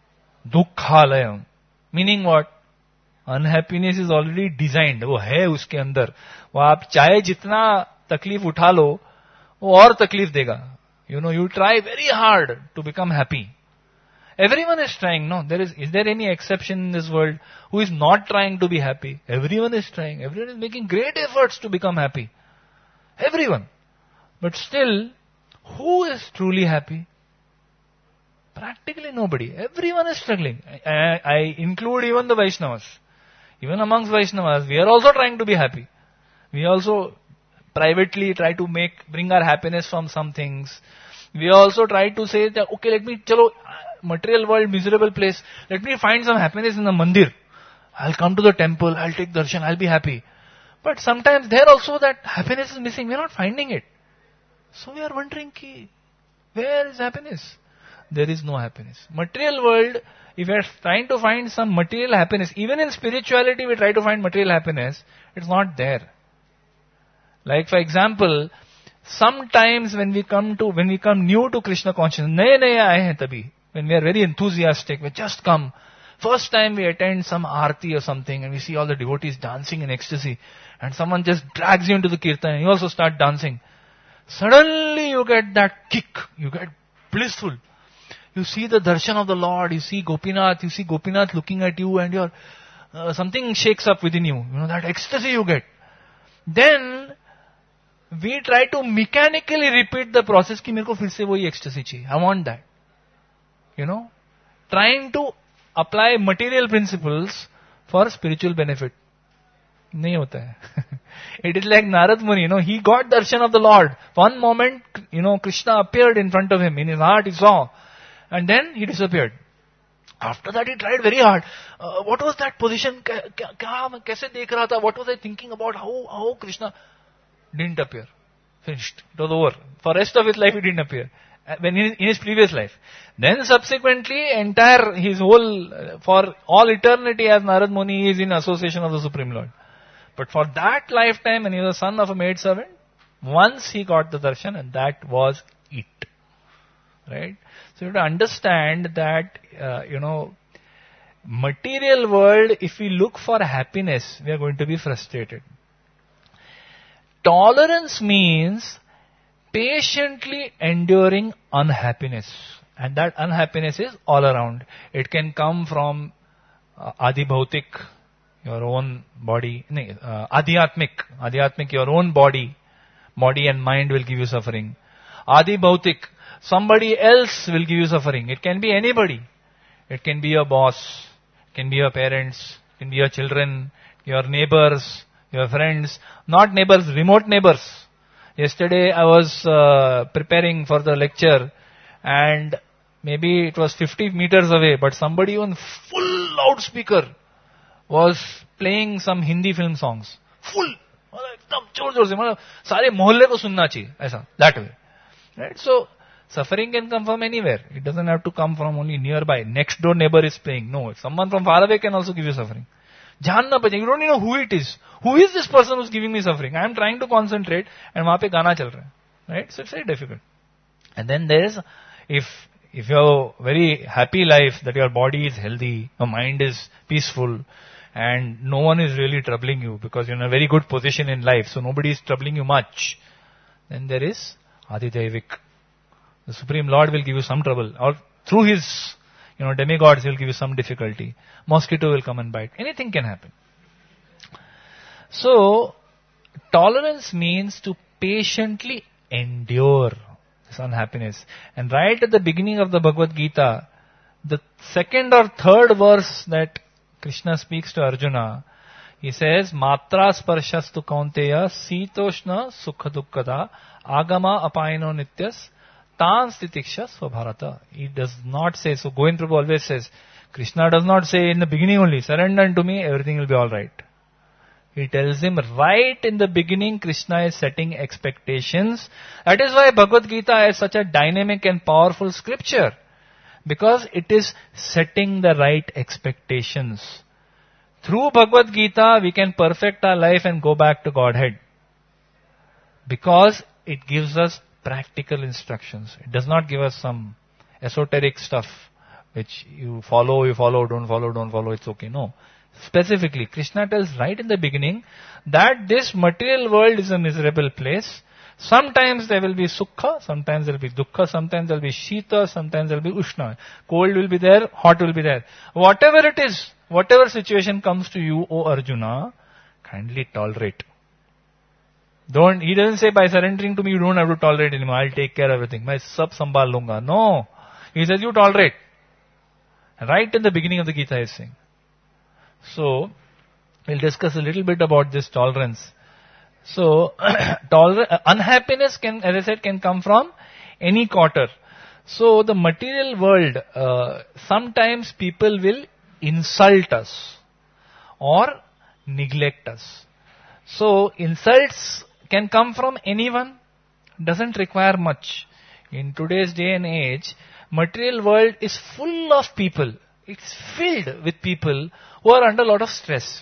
Dukkhalayam. Meaning what? Unhappiness is already designed. वो है उसके अंदर. वो आप चाहे जितना तकलीफ उठा लो, वो और तकलीफ देगा. You try very hard to become happy. Everyone is trying, no? Is there any exception in this world who is not trying to be happy? Everyone is trying. Everyone is making great efforts to become happy. Everyone. But still, who is truly happy? Practically nobody. Everyone is struggling. I include even the Vaishnavas. Even amongst Vaishnavas, we are also trying to be happy. We also privately try to bring our happiness from some things. We also try to say that, okay, material world, miserable place, let me find some happiness in the mandir. I'll come to the temple, I'll take darshan, I'll be happy. But sometimes there also that happiness is missing. We're not finding it. So we are wondering, where is happiness? There is no happiness. Material world, if we are trying to find some material happiness, even in spirituality we try to find material happiness, it's not there. Like for example, sometimes when we come new to Krishna consciousness, naye aaye hain tabhi, when we are very enthusiastic, we just come. First time we attend some aarti or something and we see all the devotees dancing in ecstasy and someone just drags you into the kirtan and you also start dancing. Suddenly you get that kick, you get blissful. You see the darshan of the Lord, you see Gopinath looking at you and your something shakes up within you. That ecstasy you get. Then we try to mechanically repeat the process ki mereko fir se wohi ecstasy chahiye. I want that. Trying to apply material principles for spiritual benefit. Nahi hota hai. It is like Narad Muni, he got darshan of the Lord. One moment, Krishna appeared in front of him. In his heart he saw. And then he disappeared. After that he tried very hard. What was that position? Kaise dekh raha tha? What was I thinking about? How Krishna didn't appear. Finished. It was over. For rest of his life he didn't appear. When in his previous life. Then subsequently, his whole, for all eternity as Narad Muni is in association of the Supreme Lord. But for that lifetime, when he was a son of a maidservant, once he got the darshan and that was it. Right? So you have to understand that, material world, if we look for happiness, we are going to be frustrated. Tolerance means patiently enduring unhappiness. And that unhappiness is all around. It can come from Adi Bhautik, your own body, Adhyatmik, your own body and mind will give you suffering. Adi Bhautik, somebody else will give you suffering. It can be anybody. It can be your boss, it can be your parents, it can be your children, your neighbors, your friends, not neighbors, remote neighbors. Yesterday I was preparing for the lecture and maybe it was 50 meters away, but somebody on full loudspeaker was playing some Hindi film songs. Full. सारे मोहल्ले को सुनना चाहिए ऐसा, that way. Right? So, suffering can come from anywhere. It doesn't have to come from only nearby. Next door neighbor is playing. No, someone from far away can also give you suffering. जानना पड़ेगा. You don't even know who it is. Who is this person who's giving me suffering? I am trying to concentrate and वहाँ पे गाना चल रहा है. Right? So it's very difficult. And then there is, if you have a very happy life, that your body is healthy, your mind is peaceful, and no one is really troubling you because you're in a very good position in life, so nobody is troubling you much. Then there is Adidevik. The Supreme Lord will give you some trouble, or through his demigods he will give you some difficulty. Mosquito will come and bite. Anything can happen. So, tolerance means to patiently endure this unhappiness. And right at the beginning of the Bhagavad Gita, the second or third verse that Krishna speaks to Arjuna, he says, Matra sparshastu kaunteya sitoshna sukha dukkada agama apayano nityas tan stitiksha svabharata. He does not say, so Govind Prabhu always says, Krishna does not say in the beginning only, surrender unto me, everything will be alright. He tells him right in the beginning, Krishna is setting expectations. That is why Bhagavad Gita is such a dynamic and powerful scripture. Because it is setting the right expectations. Through Bhagavad Gita, we can perfect our life and go back to Godhead. Because it gives us practical instructions. It does not give us some esoteric stuff which you follow, don't follow, it's okay. No. Specifically, Krishna tells right in the beginning that this material world is a miserable place. Sometimes there will be sukha, sometimes there will be dukkha, sometimes there will be shita, sometimes there will be ushna. Cold will be there, hot will be there. Whatever it is, whatever situation comes to you, O Arjuna, kindly tolerate. He doesn't say by surrendering to me you don't have to tolerate anymore. I'll take care of everything. Main sab sambhal lunga. No. He says you tolerate. Right in the beginning of the Gita is saying. So, we'll discuss a little bit about this tolerance. So, unhappiness can, as I said, can come from any quarter. So, the material world, sometimes people will insult us or neglect us. So, insults can come from anyone, doesn't require much. In today's day and age, material world is full of people. It's filled with people who are under a lot of stress.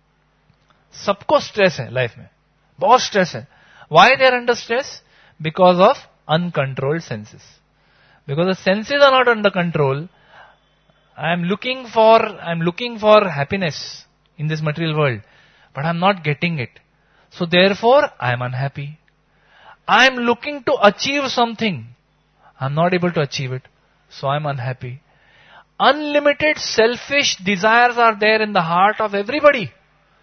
सबको stress है life में. बहुत stress है. Why they are under stress? Because of uncontrolled senses. Because the senses are not under control. I'm looking for happiness in this material world, but I'm not getting it. So therefore, I'm unhappy. I'm looking to achieve something. I'm not able to achieve it. So I'm unhappy. Unlimited selfish desires are there in the heart of everybody.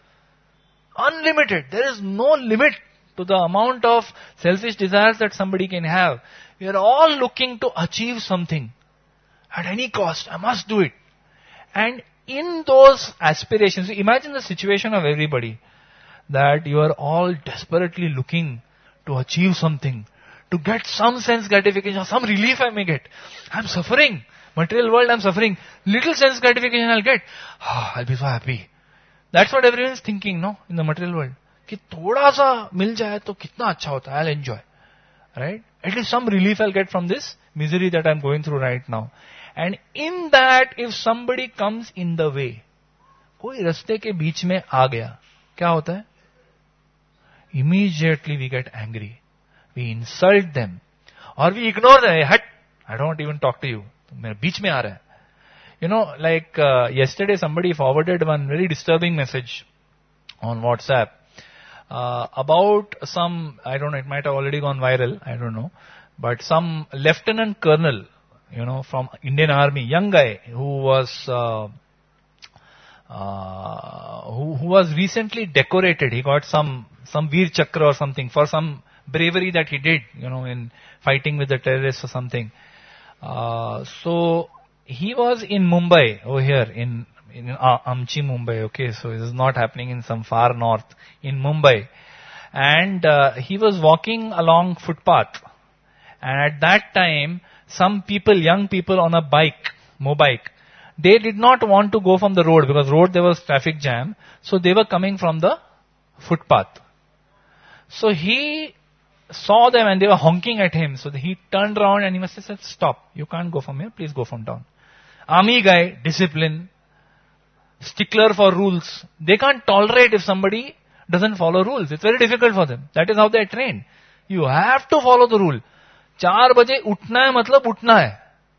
Unlimited. There is no limit to the amount of selfish desires that somebody can have. We are all looking to achieve something. At any cost, I must do it. And in those aspirations, imagine the situation of everybody. That you are all desperately looking to achieve something. To get some sense gratification, some relief I may get. I'm suffering. Material world, I'm suffering. Little sense gratification I'll get. I'll be so happy. That's what everyone is thinking, no? In the material world. कि थोड़ा सा मिल जाए तो कितना अच्छा होता है. I'll enjoy. Right? At least some relief I'll get from this misery that I'm going through right now. And in that, if somebody comes in the way, कोई रास्ते के बीच में आ गया, क्या होता है? Immediately we get angry. We insult them. Or we ignore them. Hey, I don't want to even talk to you. मेरे बीच में आ रहा है. You know, like yesterday somebody forwarded one very disturbing message on WhatsApp about some, I don't know, it might have already gone viral, I don't know, but some lieutenant colonel, you know, from Indian Army, young guy who was recently decorated. He got some Veer Chakra or something for some bravery that he did, you know, in fighting with the terrorists or something. So he was in Mumbai, over here in Amchi, Mumbai. Okay, so this is not happening in some far north, in Mumbai. And he was walking along footpath. And at that time, some people, young people on a bike, mobike, they did not want to go from the road because road there was traffic jam. So they were coming from the footpath. So he saw them and they were honking at him. So he turned around and he must have said, stop, you can't go from here, please go from down. Army guy, discipline, stickler for rules. They can't tolerate if somebody doesn't follow rules. It's very difficult for them. That is how they are trained. You have to follow the rule. 4 बजे उठना है मतलब उठना है.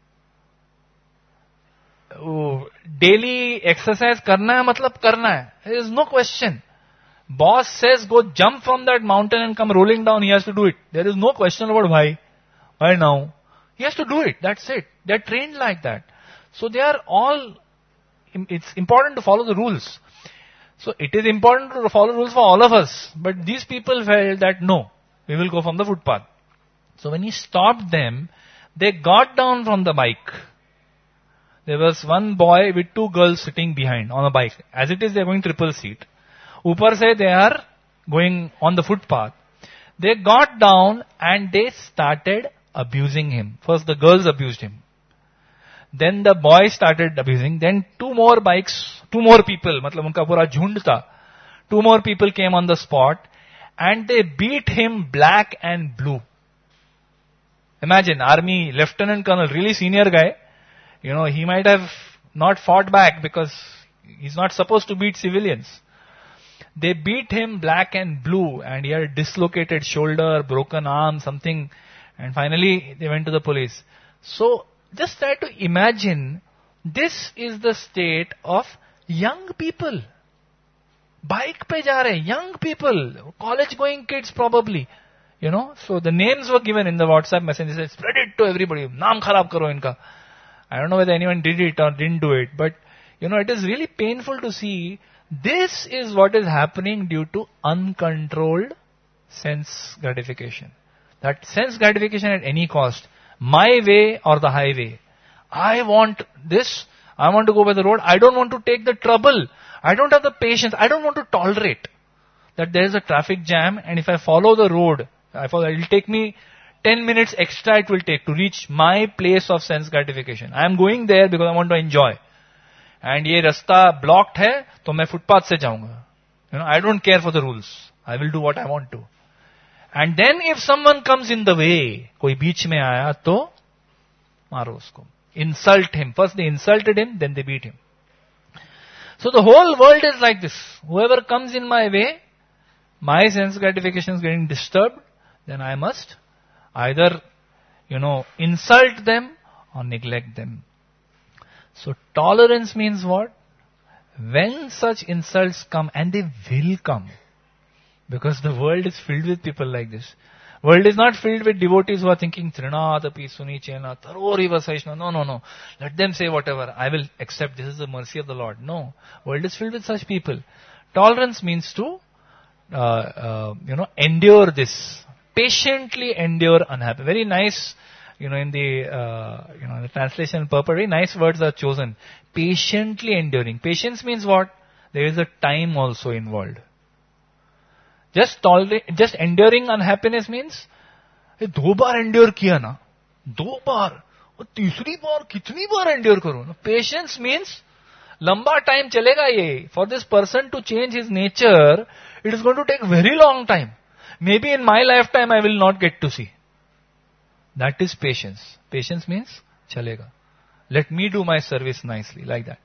Daily exercise करना है मतलब करना है. There is no question. Boss says go jump from that mountain and come rolling down. He has to do it. There is no question about why. Why now? He has to do it. That's it. They are trained like that. So they are all, it's important to follow the rules. So it is important to follow rules for all of us. But these people felt that no, we will go from the footpath. So when he stopped them, they got down from the bike. There was one boy with 2 girls sitting behind on a bike. As it is, they are going triple seat. Upar se they are going on the footpath. They got down and they started abusing him. First the girls abused him. Then the boy started abusing. Then 2 more people, matlab unka pura jhund tha. 2 more people came on the spot and they beat him black and blue. Imagine, army, lieutenant colonel, really senior guy. You know, he might have not fought back because he's not supposed to beat civilians. They beat him black and blue and he had a dislocated shoulder, broken arm, something. And finally, they went to the police. So, just try to imagine This is the state of young people. Bike pe ja rahe, young people, college going kids probably. So the names were given in the WhatsApp message. Said, spread it to everybody. Naam kharab karo inka. I don't know whether anyone did it or didn't do it, but it is really painful to see. This is what is happening due to uncontrolled sense gratification. That sense gratification at any cost. My way or the highway. I want this. I want to go by the road. I don't want to take the trouble. I don't have the patience. I don't want to tolerate that there is a traffic jam, and if I follow the road, it will take me 10 minutes extra it will take to reach my place of sense gratification. I am going there because I want to enjoy. And ye rasta blocked hai, to main footpath se jaunga. I don't care for the rules. I will do what I want to. And then if someone comes in the way, koi beech mein aaya, to maro usko. Insult him. First they insulted him, then they beat him. So the whole world is like this. Whoever comes in my way, my sense gratification is getting disturbed, then I must either, insult them or neglect them. So tolerance means what? When such insults come, and they will come, because the world is filled with people like this. World is not filled with devotees who are thinking, Trinadapi Suni Chena, Tarori Vasaishna. No. Let them say whatever. I will accept. This is the mercy of the Lord. No. World is filled with such people. Tolerance means to, endure this. Patiently endure unhappy. Very nice, in the translation purport, very nice words are chosen. Patiently enduring. Patience means what? There is a time also involved. Just enduring unhappiness means, 2 bar endure किया ना, 2 बार, और तीसरी बार कितनी बार endure करो ना? Patience means, लंबा time चलेगा ये. For this person to change his nature, it is going to take very long time. Maybe in my lifetime I will not get to see. That is patience. Patience means, chalega. Let me do my service nicely, like that.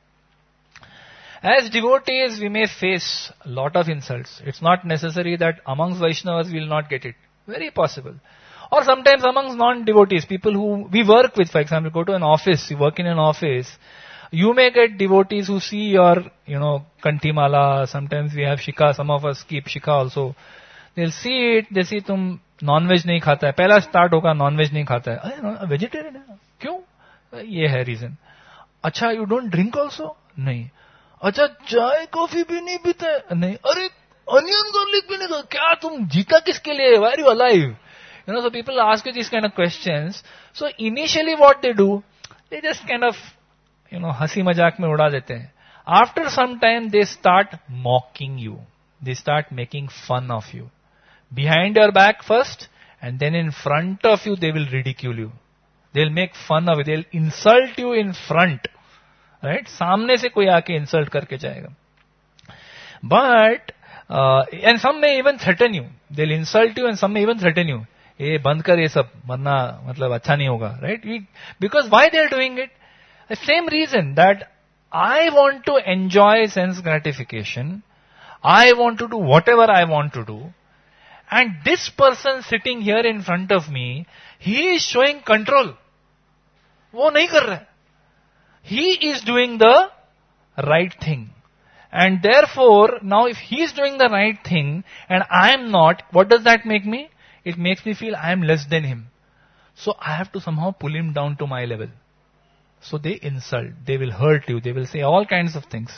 As devotees, we may face a lot of insults. It's not necessary that amongst Vaishnavas we will not get it. Very possible. Or sometimes amongst non-devotees, people who we work with, for example, go to an office, you work in an office, you may get devotees who see your, kantimala. Sometimes we have shikha, some of us keep shikha also. They'll see it, they see तुम non-veg नहीं खाता है. पहला start होगा non-veg नहीं खाता है. अरे vegetarian है. क्यों? ये है reason. अच्छा, you don't drink also? नहीं. अच्छा, चाय कॉफी भी नहीं पीते? नहीं. अरे, onion garlic भी नहीं खाता? क्या तुम जीता किसके लिए? Why are you alive? So people ask you these kind of questions. So initially what they do, they just kind of, हंसी मजाक में उड़ा देते हैं. After some time they start mocking you. They start making fun of you. Behind your back first, and then in front of you they will ridicule you. They'll make fun of you. They'll insult you in front. Right? सामने से कोई आके insult करके जाएगा. But, and some may even threaten you. They'll insult you and some may even threaten you. ये बंद कर ये सब, वरना मतलब अच्छा नहीं होगा. Right? Because why they're doing it? The same reason that I want to enjoy sense gratification. I want to do whatever I want to do. And this person sitting here in front of me, he is showing control. वो नहीं कर रहा है. He is doing the right thing. And therefore, now if he is doing the right thing and I am not, what does that make me? It makes me feel I am less than him. So I have to somehow pull him down to my level. So they insult, they will hurt you, they will say all kinds of things.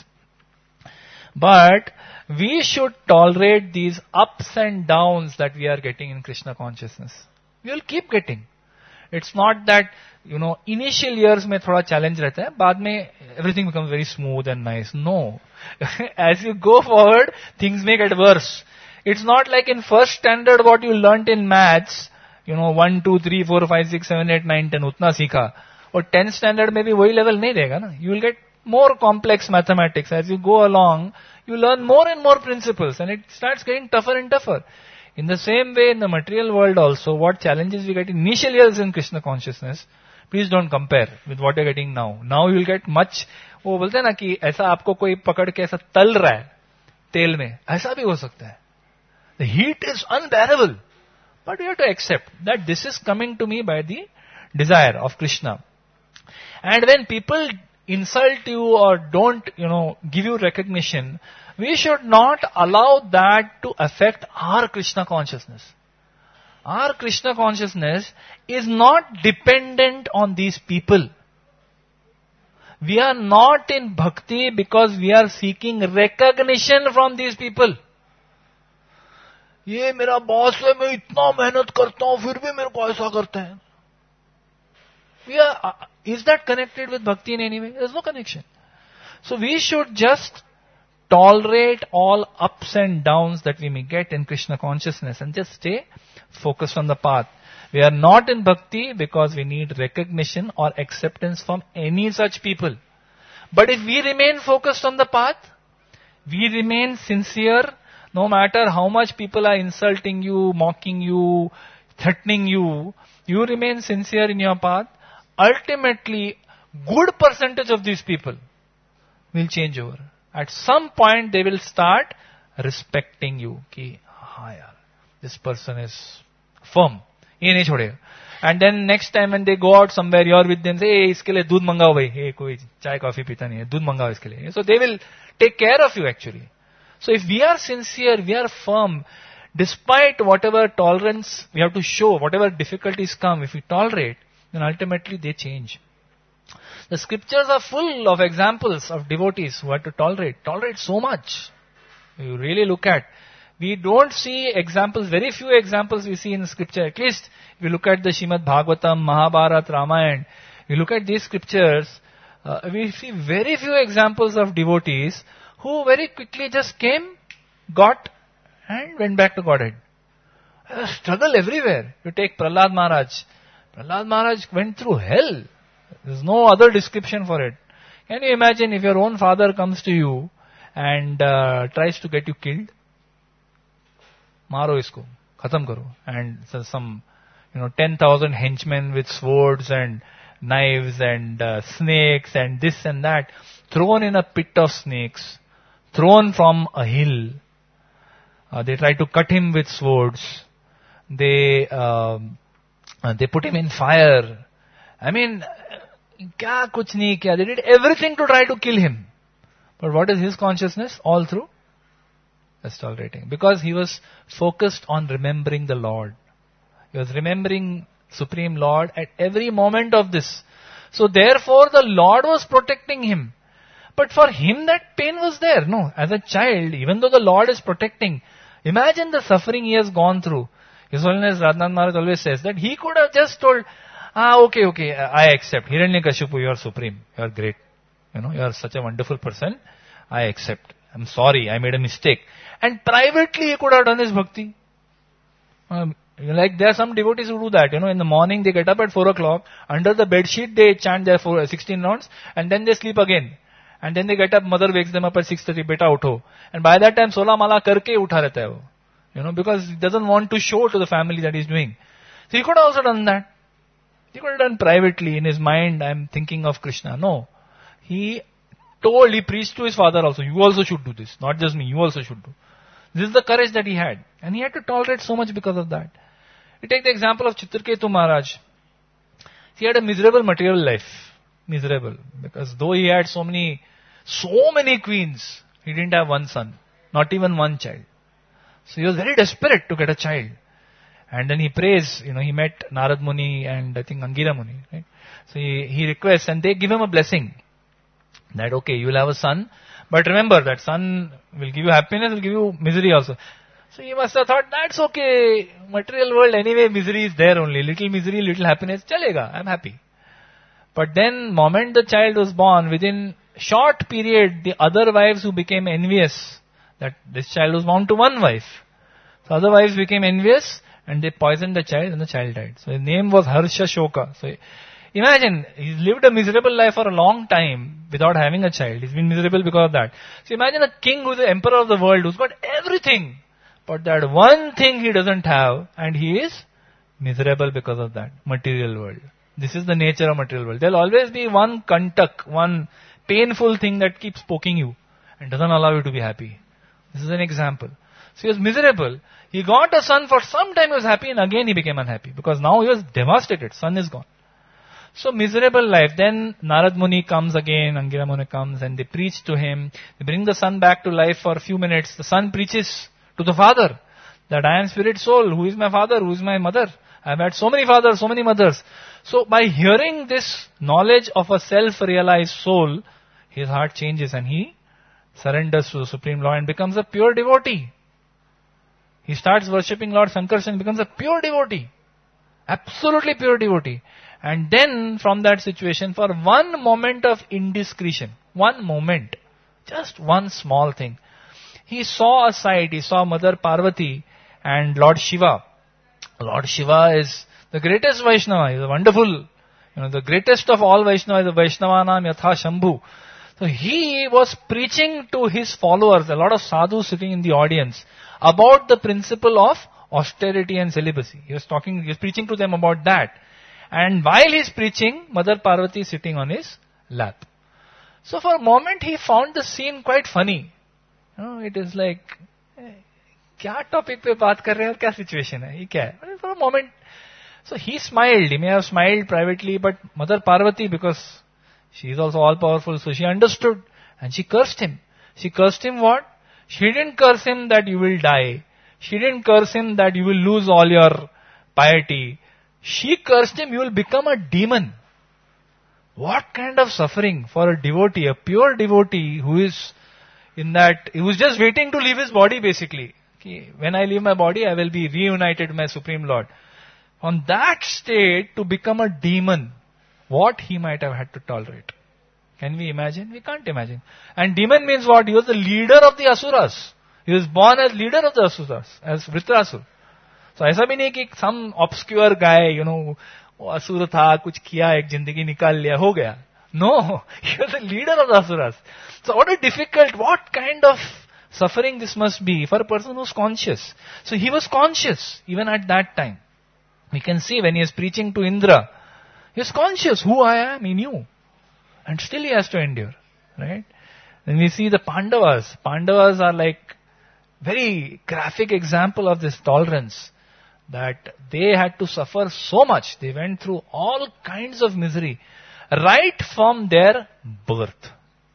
But we should tolerate these ups and downs that we are getting in Krishna consciousness. We will keep getting. It's not that, initial years में थोड़ा challenge रहता है, बाद में everything becomes very smooth and nice. No. As you go forward, things may get worse. It's not like in first standard what you learnt in maths, 1, 2, 3, 4, 5, 6, 7, 8, 9, 10, उतना सीखा. और 10th standard में भी वही level नहीं देगा ना. You will get more complex mathematics. As you go along, you learn more and more principles and it starts getting tougher and tougher. In the same way, in the material world also, what challenges we get in initial years in Krishna consciousness, please don't compare with what you're getting now. Now you will get much, वो बोलते हैं ना कि ऐसा आपको कोई पकड़ के ऐसा तल रहा है, तेल में, ऐसा भी हो सकता है. The heat is unbearable. But you have to accept that this is coming to me by the desire of Krishna. And when people, insult you or don't, give you recognition, we should not allow that to affect our Krishna consciousness. Our Krishna consciousness is not dependent on these people. We are not in bhakti because we are seeking recognition from these people. ये मेरा boss है, मैं इतना मेहनत करता हूं फिर भी मेरे को ऐसा करते हैं. Is that connected with bhakti in any way? There's no connection. So we should just tolerate all ups and downs that we may get in Krishna consciousness and just stay focused on the path. We are not in bhakti because we need recognition or acceptance from any such people. But if we remain focused on the path, we remain sincere, no matter how much people are insulting you, mocking you, threatening you, you remain sincere in your path. Ultimately, good percentage of these people will change over. At some point, they will start respecting you. Ki, हाँ यार, this person is firm. ये नहीं छोड़ेगा. And then next time when they go out somewhere, you're with them, say, hey, इसके लिए दूध मंगाओ भाई. Hey, कोई चाय कॉफी पीता नहीं है, दूध मंगाओ इसके लिए. So they will take care of you actually. So if we are sincere, we are firm, despite whatever tolerance we have to show, whatever difficulties come, if we tolerate, then ultimately they change. The scriptures are full of examples of devotees who had to tolerate so much. You really look at. We don't see examples, very few examples we see in the scripture. At least if you look at the Srimad Bhagavatam, Mahabharata, Ramayana, you look at these scriptures, we see very few examples of devotees who very quickly just came, got, and went back to Godhead. Struggle everywhere. You take Prahlad Maharaj. Prahlad Maharaj went through hell. There's no other description for it. Can you imagine if your own father comes to you and tries to get you killed? Maro isko, khatam karo. And so some, 10,000 henchmen with swords and knives and snakes and this and that, thrown in a pit of snakes, thrown from a hill. They try to cut him with swords. They put him in fire. I mean, kya kuch nahi kiya. They did everything to try to kill him. But what is his consciousness? All through? Just tolerating. Because he was focused on remembering the Lord. He was remembering Supreme Lord at every moment of this. So therefore the Lord was protecting him. But for him that pain was there. No, as a child, even though the Lord is protecting, imagine the suffering he has gone through. His Holiness Radhanath Maharaj always says that he could have just told, okay, I accept. Hiranyakashipu, you are supreme. You are great. You are such a wonderful person. I accept. I'm sorry, I made a mistake. And privately he could have done his bhakti. Like there are some devotees who do that. In the morning they get up at 4 o'clock. Under the bed sheet they chant their 16 rounds. And then they sleep again. And then they get up, mother wakes them up at 6:30, beta utho. And by that time 16 mala karke utha rehta hai wo. Because he doesn't want to show to the family that he's doing. So he could have also done that. He could have done privately in his mind, I'm thinking of Krishna. No. He preached to his father also, you also should do this. Not just me, you also should do. This is the courage that he had. And he had to tolerate so much because of that. We take the example of Chitraketu Maharaj. He had a miserable material life. Miserable. Because though he had so many queens, he didn't have one son. Not even one child. So he was very desperate to get a child. And then he prays, he met Narad Muni and I think Angira Muni, right? So he requests and they give him a blessing. That okay, you will have a son. But remember, that son will give you happiness, will give you misery also. So he must have thought, that's okay. Material world anyway, misery is there only. Little misery, little happiness, chalega, I'm happy. But then, moment the child was born, within short period, the other wives who became envious, that this child was bound to one wife. So other wives became envious and they poisoned the child and the child died. So his name was Harsha Shoka. So imagine, he's lived a miserable life for a long time without having a child. He's been miserable because of that. So imagine a king who's the emperor of the world, who's got everything. But that one thing he doesn't have, and he is miserable because of that. Material world. This is the nature of material world. There'll always be one kantak, one painful thing that keeps poking you and doesn't allow you to be happy. This is an example. So he was miserable. He got a son, for some time he was happy, and again he became unhappy. Because now he was devastated. Son is gone. So miserable life. Then Narad Muni comes again, Angira Muni comes and they preach to him. They bring the son back to life for a few minutes. The son preaches to the father that I am spirit soul. Who is my father? Who is my mother? I have had so many fathers, so many mothers. So by hearing this knowledge of a self-realized soul, his heart changes and he surrenders to the Supreme Lord and becomes a pure devotee. He starts worshipping Lord Sankarshan and becomes a pure devotee. Absolutely pure devotee. And then from that situation, for one moment of indiscretion, one moment, just one small thing, he saw a sight, he saw Mother Parvati and Lord Shiva. Lord Shiva is the greatest Vaishnava, he is wonderful. The greatest of all Vaishnava is the Vaishnavanam Yatha Shambhu. So he was preaching to his followers, a lot of sadhus sitting in the audience, about the principle of austerity and celibacy. He was preaching to them about that. And while he's preaching, Mother Parvati is sitting on his lap. So for a moment he found the scene quite funny. It is like, क्या topic पे बात कर रहे हैं और क्या situation है, ये क्या है? For a moment, so he smiled. He may have smiled privately, but Mother Parvati, because she is also all powerful, so she understood and she cursed him. She cursed him what? She didn't curse him that you will die. She didn't curse him that you will lose all your piety. She cursed him, you will become a demon. What kind of suffering for a devotee, a pure devotee who is in that, he was just waiting to leave his body basically. Okay, when I leave my body, I will be reunited with my Supreme Lord. On that state, to become a demon, what he might have had to tolerate. Can we imagine? We can't imagine. And demon means what? He was the leader of the Asuras. He was born as leader of the Asuras, as Vritrasur. So ऐसा भी नहीं कि some obscure guy, वो असुर था, कुछ किया, एक जिंदगी निकाल लिया, हो गया. No, he was the leader of the Asuras. So what a difficult, what kind of suffering this must be for a person who's conscious. So he was conscious even at that time. We can see when he is preaching to Indra, he is conscious who I am, he knew. And still he has to endure, right? Then we see the Pandavas. Pandavas are like very graphic example of this tolerance, that they had to suffer so much. They went through all kinds of misery right from their birth.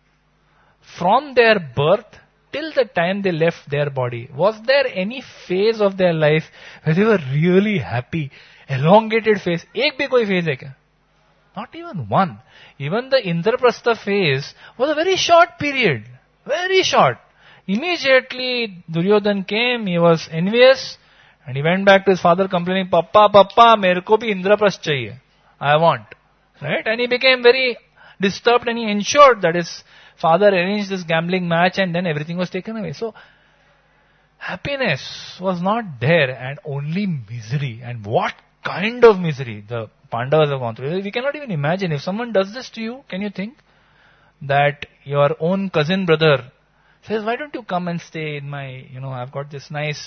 From their birth till the time they left their body. Was there any phase of their life where they were really happy? Elongated phase. एक भी कोई phase है क्या? Not even one. Even the Indraprastha phase was a very short period. Very short. Immediately Duryodhan came, he was envious, and he went back to his father complaining, Papa, mere ko bhi Indraprastha chahiye. I want. Right? And he became very disturbed and he ensured that his father arranged this gambling match and then everything was taken away. So, happiness was not there and only misery. And what kind of misery the Pandavas have gone through. We cannot even imagine. If someone does this to you, can you think that your own cousin brother says, why don't you come and stay in my, I've got this nice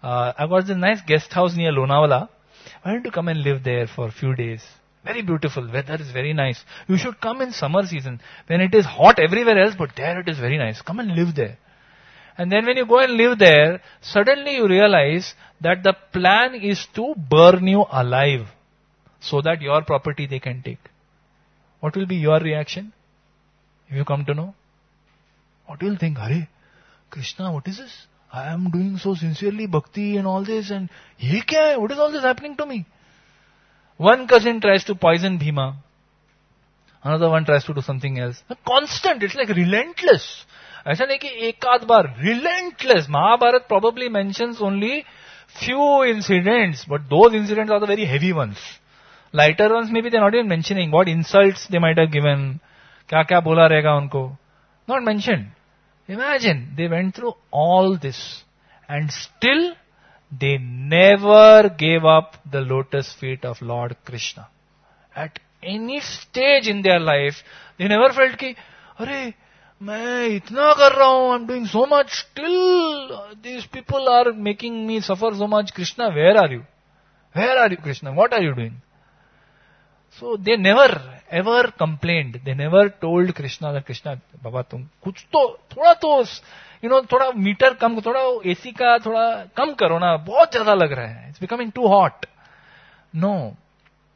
guest house near Lonavala. Why don't you come and live there for a few days? Very beautiful. Weather is very nice. You should come in summer season when it is hot everywhere else, but there it is very nice. Come and live there. And then when you go and live there, suddenly you realize that the plan is to burn you alive so that your property they can take. What will be your reaction if you come to know? What will you think? Hare, Krishna, what is this? I am doing so sincerely bhakti and all this, and ye kya hai? What is all this happening to me? One cousin tries to poison Bhima. Another one tries to do something else. Constant, it's like relentless. ऐसा नहीं कि एक आध बार, relentless. Mahabharata probably mentions only few incidents, but those incidents are the very heavy ones. Lighter ones maybe they're not even mentioning. What insults they might have given. क्या बोला रहेगा उनको. Not mentioned. Imagine, they went through all this and still they never gave up the lotus feet of Lord Krishna. At any stage in their life, they never felt कि, अरे, मैं इतना कर रहा हूँ, I'm doing so much, still these people are making me suffer so much. Krishna, where are you? Where are you, Krishna? What are you doing? So they never ever complained. They never told Krishna that Krishna, Baba, तुम कुछ तो थोड़ा तो थोड़ा metre कम, थोड़ा AC का थोड़ा कम करो ना, बहुत ज्यादा लग रहा है. It's becoming too hot. No.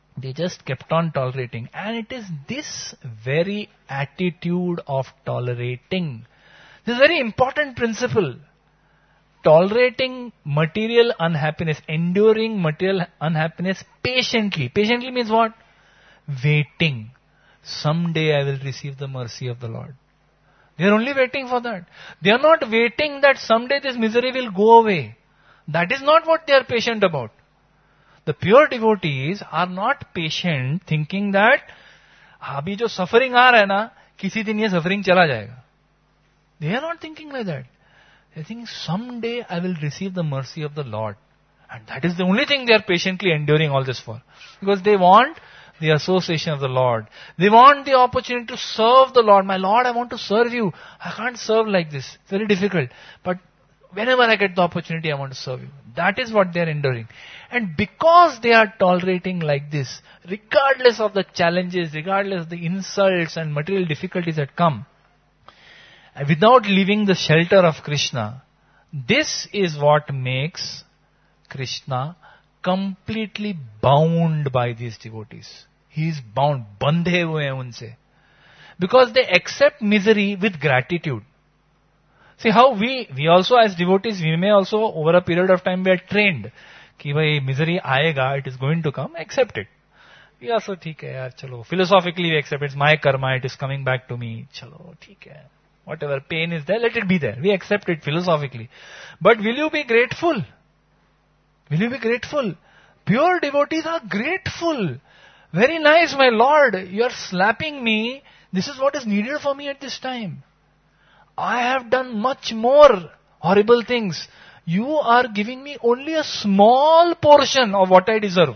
They just kept on tolerating. And it is this very attitude of tolerating. This is a very important principle. Tolerating material unhappiness, enduring material unhappiness patiently. Patiently means what? Waiting. Someday I will receive the mercy of the Lord. They are only waiting for that. They are not waiting that someday this misery will go away. That is not what they are patient about. The pure devotees are not patient thinking that अभी जो suffering आ रहा है ना, किसी दिन ये suffering चला जाएगा. They are not thinking like that. They think someday I will receive the mercy of the Lord. And that is the only thing they are patiently enduring all this for. Because they want the association of the Lord. They want the opportunity to serve the Lord. My Lord, I want to serve you. I can't serve like this. It's very difficult. But whenever I get the opportunity, I want to serve you. That is what they are enduring. And because they are tolerating like this, regardless of the challenges, regardless of the insults and material difficulties that come, without leaving the shelter of Krishna, this is what makes Krishna completely bound by these devotees. He is bound, bandhe hue hain unse. Because they accept misery with gratitude. See how we also as devotees, we may also over a period of time we are trained. Ki bhai misery aayega, it is going to come, accept it. We also, theek hai yaar, chalo. Philosophically we accept it's my karma, it is coming back to me. Chalo, theek hai. Whatever pain is there, let it be there. We accept it philosophically. But will you be grateful? Will you be grateful? Pure devotees are grateful. Very nice, my Lord. You are slapping me. This is what is needed for me at this time. I have done much more horrible things. You are giving me only a small portion of what I deserve.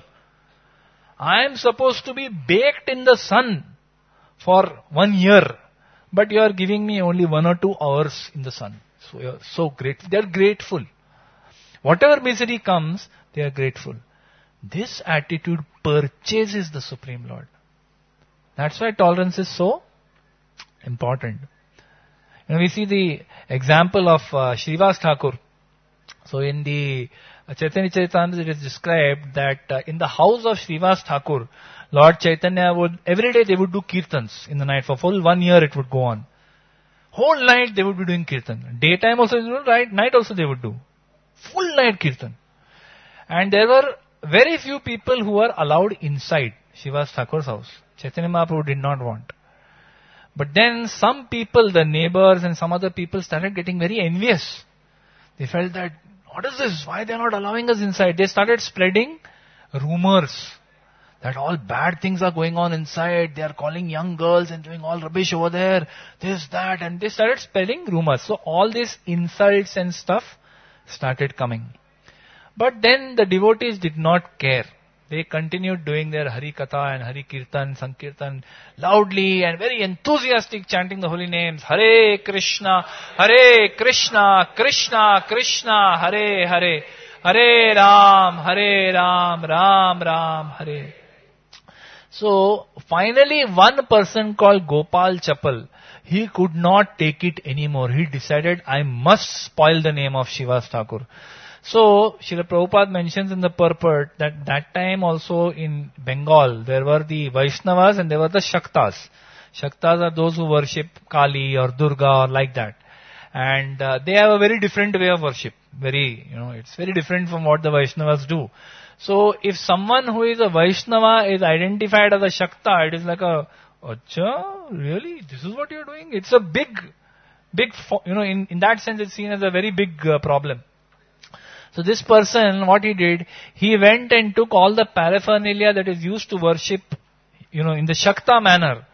I am supposed to be baked in the sun for 1 year. But you are giving me only 1 or 2 hours in the sun. So you are so grateful. They are grateful. Whatever misery comes, they are grateful. This attitude purchases the Supreme Lord. That's why tolerance is so important. We see the example of Srivas Thakur. So in the Chaitanya Charitamrita it is described that in the house of Srivas Thakur, Lord Chaitanya would, every day they would do kirtans in the night. For full 1 year it would go on. Whole night they would be doing kirtan. Daytime also, night also they would do. Full night kirtan. And there were very few people who were allowed inside Srivas Thakur's house. Chaitanya Mahaprabhu did not want. But then some people, the neighbors and some other people started getting very envious. They felt that, what is this? Why they are not allowing us inside? They started spreading rumors that all bad things are going on inside. They are calling young girls and doing all rubbish over there. This, that. And they started spreading rumors. So all these insults and stuff started coming. But then the devotees did not care. They continued doing their Hari Katha and Hari Kirtan, Sankirtan loudly and very enthusiastic, chanting the holy names. Hare Krishna, Krishna Krishna, Hare Hare, Hare Ram, Ram Ram, Hare. So finally one person called Gopal Chapal, he could not take it anymore. He decided, I must spoil the name of Srivas Thakur. So, Srila Prabhupada mentions in the purport that that time also in Bengal, there were the Vaishnavas and there were the Shaktas. Shaktas are those who worship Kali or Durga or like that. And they have a very different way of worship. It's very different from what the Vaishnavas do. So, if someone who is a Vaishnava is identified as a Shakta, it is like Acha, really? This is what you're doing? It's a big, in that sense it's seen as a very big problem. So this person, what he did, he went and took all the paraphernalia that is used to worship, in the Shakta manner.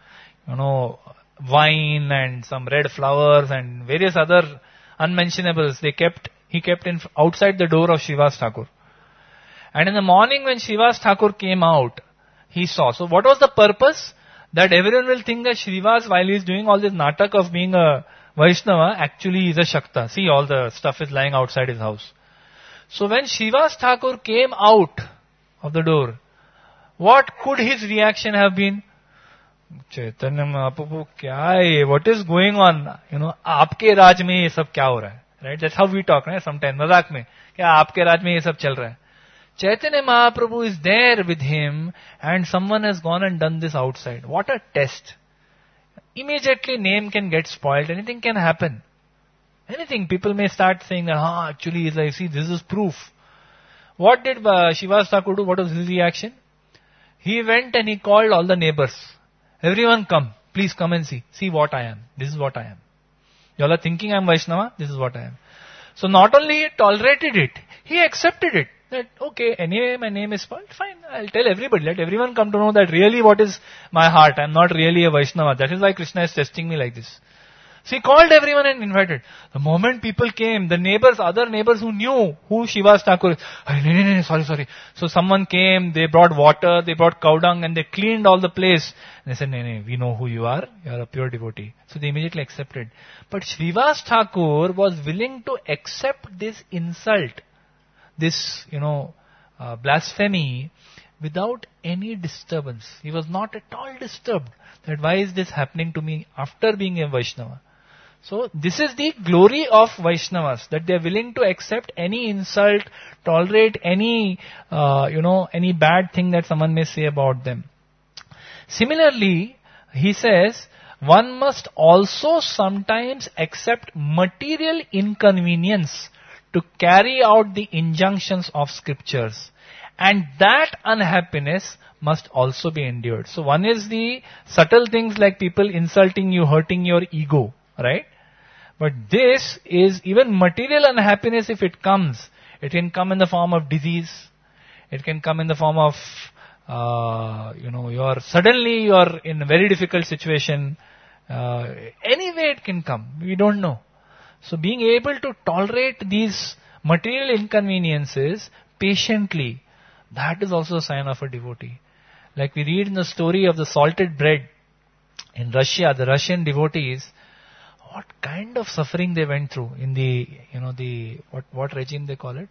Wine and some red flowers and various other unmentionables. He kept outside the door of Srivas Thakur. And in the morning when Srivas Thakur came out, he saw. So what was the purpose? That everyone will think that Srivas, while he is doing all this natak of being a Vaishnava, actually he is a Shakta. See, all the stuff is lying outside his house. So when Srivas Thakur came out of the door, what could his reaction have been? Chaitanya Mahaprabhu, kya hai? What is going on? Aapke Raj mein ye sab kya ho raha hai? Right? That's how we talk, right? Sometimes, mazak mein. Kya aapke Raj mein ye sab chal raha hai? Chaitanya Mahaprabhu is there with him and someone has gone and done this outside. What a test. Immediately name can get spoiled. Anything can happen. Anything. People may start saying that, actually, see, this is proof. What did Srivas Thakur do? What was his reaction? He went and he called all the neighbors. Everyone come. Please come and see. See what I am. This is what I am. You all are thinking I am Vaishnava? This is what I am. So not only he tolerated it, he accepted it. That, okay, anyway, my name is spoiled. Fine, I'll tell everybody. Let everyone come to know that really what is my heart. I'm not really a Vaishnava. That is why Krishna is testing me like this. So he called everyone and invited. The moment people came, the neighbors, other neighbors who knew who Srivas Thakur is, no, sorry. So someone came, they brought water, they brought cow dung and they cleaned all the place. And they said, no, we know who you are a pure devotee. So they immediately accepted. But Srivas Thakur was willing to accept this insult, this, blasphemy without any disturbance. He was not at all disturbed that why is this happening to me after being a Vaishnava. So this is the glory of Vaishnavas, that they are willing to accept any insult, tolerate any, any bad thing that someone may say about them. Similarly, he says, one must also sometimes accept material inconvenience to carry out the injunctions of scriptures. And that unhappiness must also be endured. So one is the subtle things like people insulting you, hurting your ego, right? But this is even material unhappiness if it comes. It can come in the form of disease. It can come in the form of, suddenly you're in a very difficult situation. Any way it can come. We don't know. So being able to tolerate these material inconveniences patiently, that is also a sign of a devotee. Like we read in the story of the salted bread in Russia, the Russian devotees, what kind of suffering they went through in the, what regime they call it?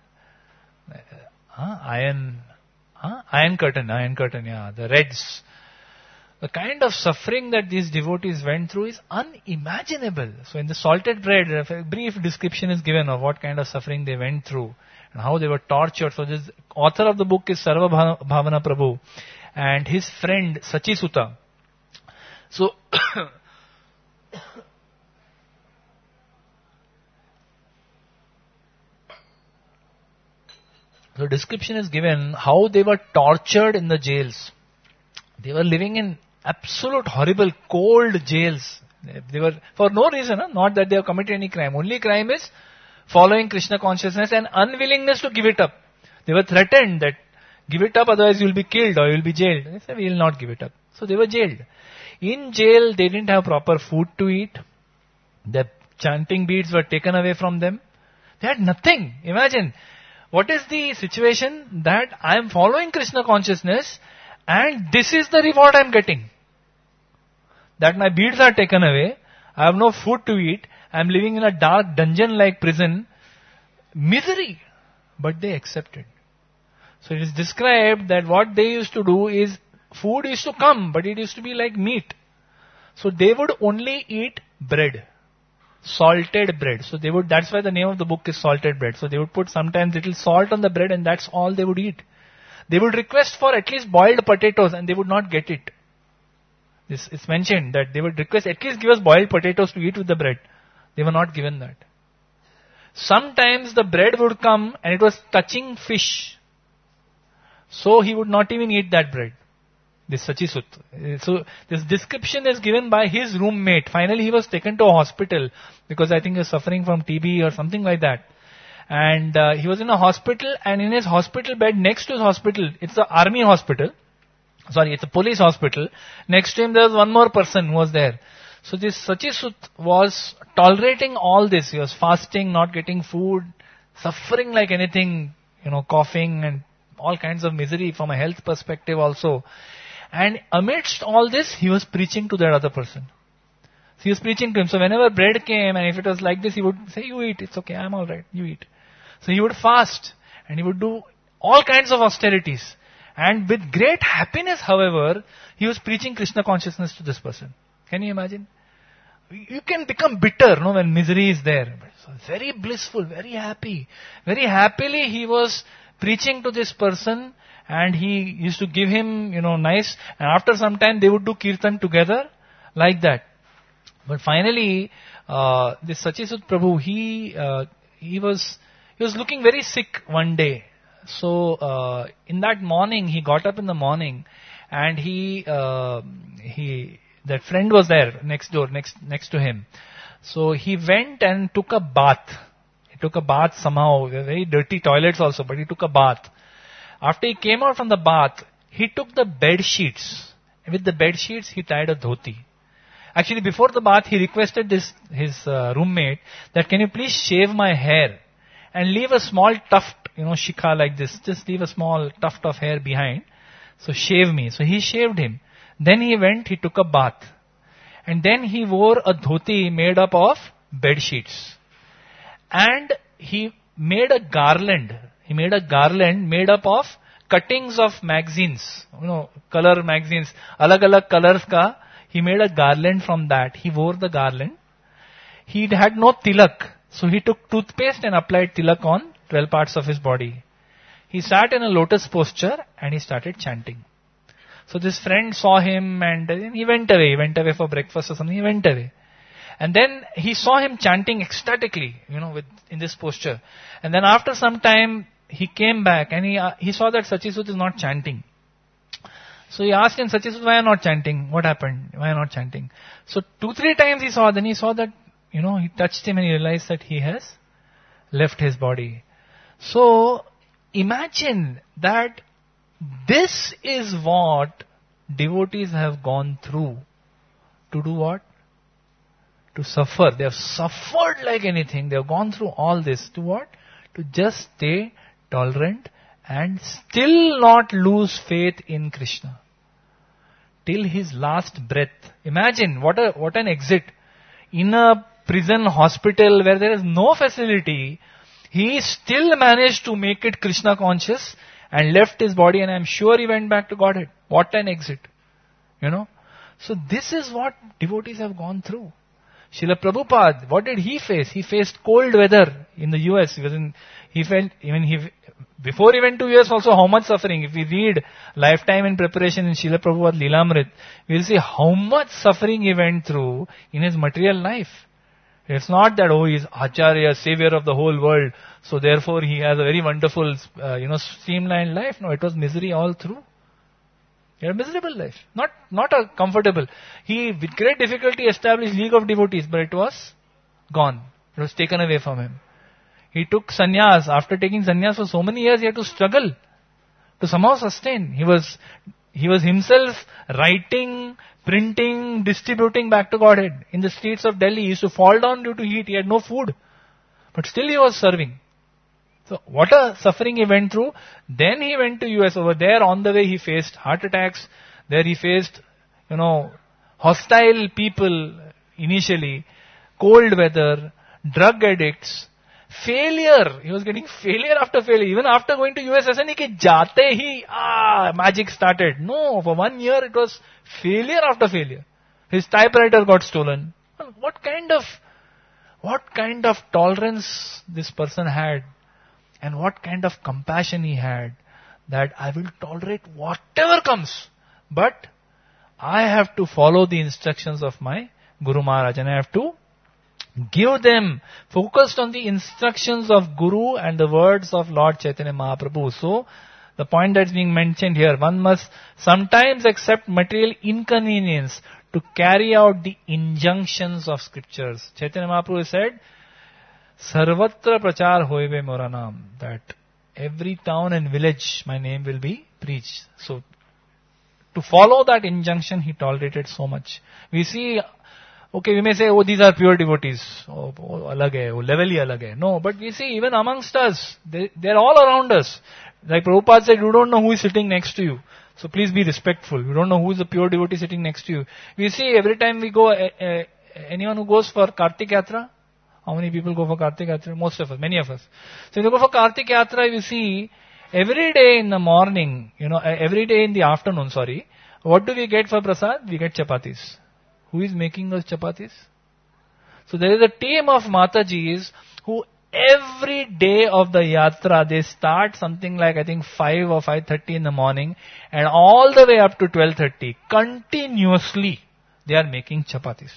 Iron curtain, yeah, the Reds. The kind of suffering that these devotees went through is unimaginable. So in the salted bread, a brief description is given of what kind of suffering they went through and how they were tortured. So this author of the book is Sarva Bhavana Prabhu and his friend Sachisuta. So the description is given how they were tortured in the jails. They were living in absolute horrible cold jails. They were for no reason, not that they have committed any crime. Only crime is following Krishna consciousness and unwillingness to give it up. They were threatened that give it up, otherwise you will be killed or you will be jailed. They said, we will not give it up. So they were jailed. In jail, they didn't have proper food to eat. Their chanting beads were taken away from them. They had nothing. Imagine, what is the situation that I am following Krishna consciousness and this is the reward I am getting. That my beads are taken away, I have no food to eat, I am living in a dark dungeon-like prison. Misery. But they accepted. So it is described that what they used to do is, food used to come, but it used to be like meat. So they would only eat bread. Salted bread. So that's why the name of the book is Salted Bread. So they would put sometimes little salt on the bread and that's all they would eat. They would request for at least boiled potatoes and they would not get it. It's mentioned that they would request at least give us boiled potatoes to eat with the bread. They were not given that. Sometimes the bread would come and it was touching fish. So he would not even eat that bread. This Sachisut. So this description is given by his roommate. Finally he was taken to a hospital because I think he was suffering from TB or something like that. And he was in a hospital and in his hospital bed next to his hospital, it's an army hospital. Sorry, it's a police hospital. Next to him there was one more person who was there. So this Sachisut was tolerating all this. He was fasting, not getting food, suffering like anything, coughing and all kinds of misery from a health perspective also. And amidst all this, he was preaching to that other person. So he was preaching to him. So whenever bread came and if it was like this, he would say, you eat, it's okay, I'm alright, you eat. So he would fast and he would do all kinds of austerities. And with great happiness, however, he was preaching Krishna consciousness to this person. Can you imagine? You can become bitter, when misery is there. So very blissful, very happy. Very happily he was preaching to this person, and he used to give him, nice, and after some time they would do kirtan together, like that. But finally, this Sachisud Prabhu, he was looking very sick one day. So, in that morning, he got up in the morning, and that friend was there next door, next to him. So he went and took a bath. He took a bath somehow, very dirty toilets also, but he took a bath. After he came out from the bath, he took the bed sheets. With the bed sheets, he tied a dhoti. Actually, before the bath, he requested his roommate that, can you please shave my hair and leave a small tuft, shikha like this. Just leave a small tuft of hair behind. So shave me. So he shaved him. Then he took a bath. And then he wore a dhoti made up of bed sheets. And he made a garland. He made a garland made up of cuttings of magazines. Color magazines. Alag colors ka. He made a garland from that. He wore the garland. He had no tilak. So he took toothpaste and applied tilak on 12 parts of his body. He sat in a lotus posture and he started chanting. So this friend saw him and he went away. He went away for breakfast or something. He went away. And then he saw him chanting ecstatically, in this posture. And then after some time, he came back and he saw that Sachisud is not chanting. So he asked him, Sachisud, why are you not chanting? What happened? Why are you not chanting? So 2-3 times he saw that, he touched him and he realized that he has left his body. So imagine that this is what devotees have gone through. To do what? To suffer. They have suffered like anything. They have gone through all this. To what? To just stay tolerant and still not lose faith in Krishna. Till his last breath. Imagine what an exit. In a prison hospital where there is no facility, he still managed to make it Krishna conscious and left his body, and I'm sure he went back to Godhead. What an exit. So this is what devotees have gone through. Srila Prabhupada, what did he face? He faced cold weather in the US. Before he went to US also, how much suffering. If we read Lifetime in Preparation in Srila Prabhupada Lilamrit, we'll see how much suffering he went through in his material life. It's not that, he is Acharya, savior of the whole world, so therefore he has a very wonderful, streamlined life. No, it was misery all through. He had a miserable life. Not a comfortable. He, with great difficulty, established League of Devotees, but it was gone. It was taken away from him. He took sannyas. After taking sannyas for so many years, he had to struggle to somehow sustain. He was himself writing, printing, distributing back to Godhead. In the streets of Delhi, he used to fall down due to heat. He had no food. But still he was serving. So what a suffering he went through. Then he went to US. Over there, on the way, he faced heart attacks. There he faced, hostile people initially, cold weather, drug addicts, failure. He was getting failure after failure. Even after going to US, ऐसा नहीं कि जाते ही magic started. No, for 1 year it was failure after failure. His typewriter got stolen. What kind of tolerance this person had, and what kind of compassion he had, that I will tolerate whatever comes, but I have to follow the instructions of my Guru Maharaj, and I have to give them, focused on the instructions of Guru and the words of Lord Chaitanya Mahaprabhu. So, the point that's being mentioned here, one must sometimes accept material inconvenience to carry out the injunctions of scriptures. Chaitanya Mahaprabhu said, Sarvatra prachar hoive mora naam, that every town and village my name will be preached. So, to follow that injunction, he tolerated so much. We see, okay, we may say, these are pure devotees. Alag hai, level hi alag hai. No, but we see even amongst us, they're all around us. Like Prabhupada said, you don't know who is sitting next to you. So please be respectful. You don't know who is the pure devotee sitting next to you. We see every time we go, anyone who goes for Kartik Yatra, how many people go for Kartik Yatra? Most of us, many of us. So if you go for Kartik Yatra, you see, every day in the morning, every day in the afternoon, what do we get for prasad? We get chapatis. Who is making those chapatis? So there is a team of Matajis who Every day of the yatra, they start something like, I think, 5 or 5:30 in the morning, and all the way up to 12:30, continuously, they are making chapatis.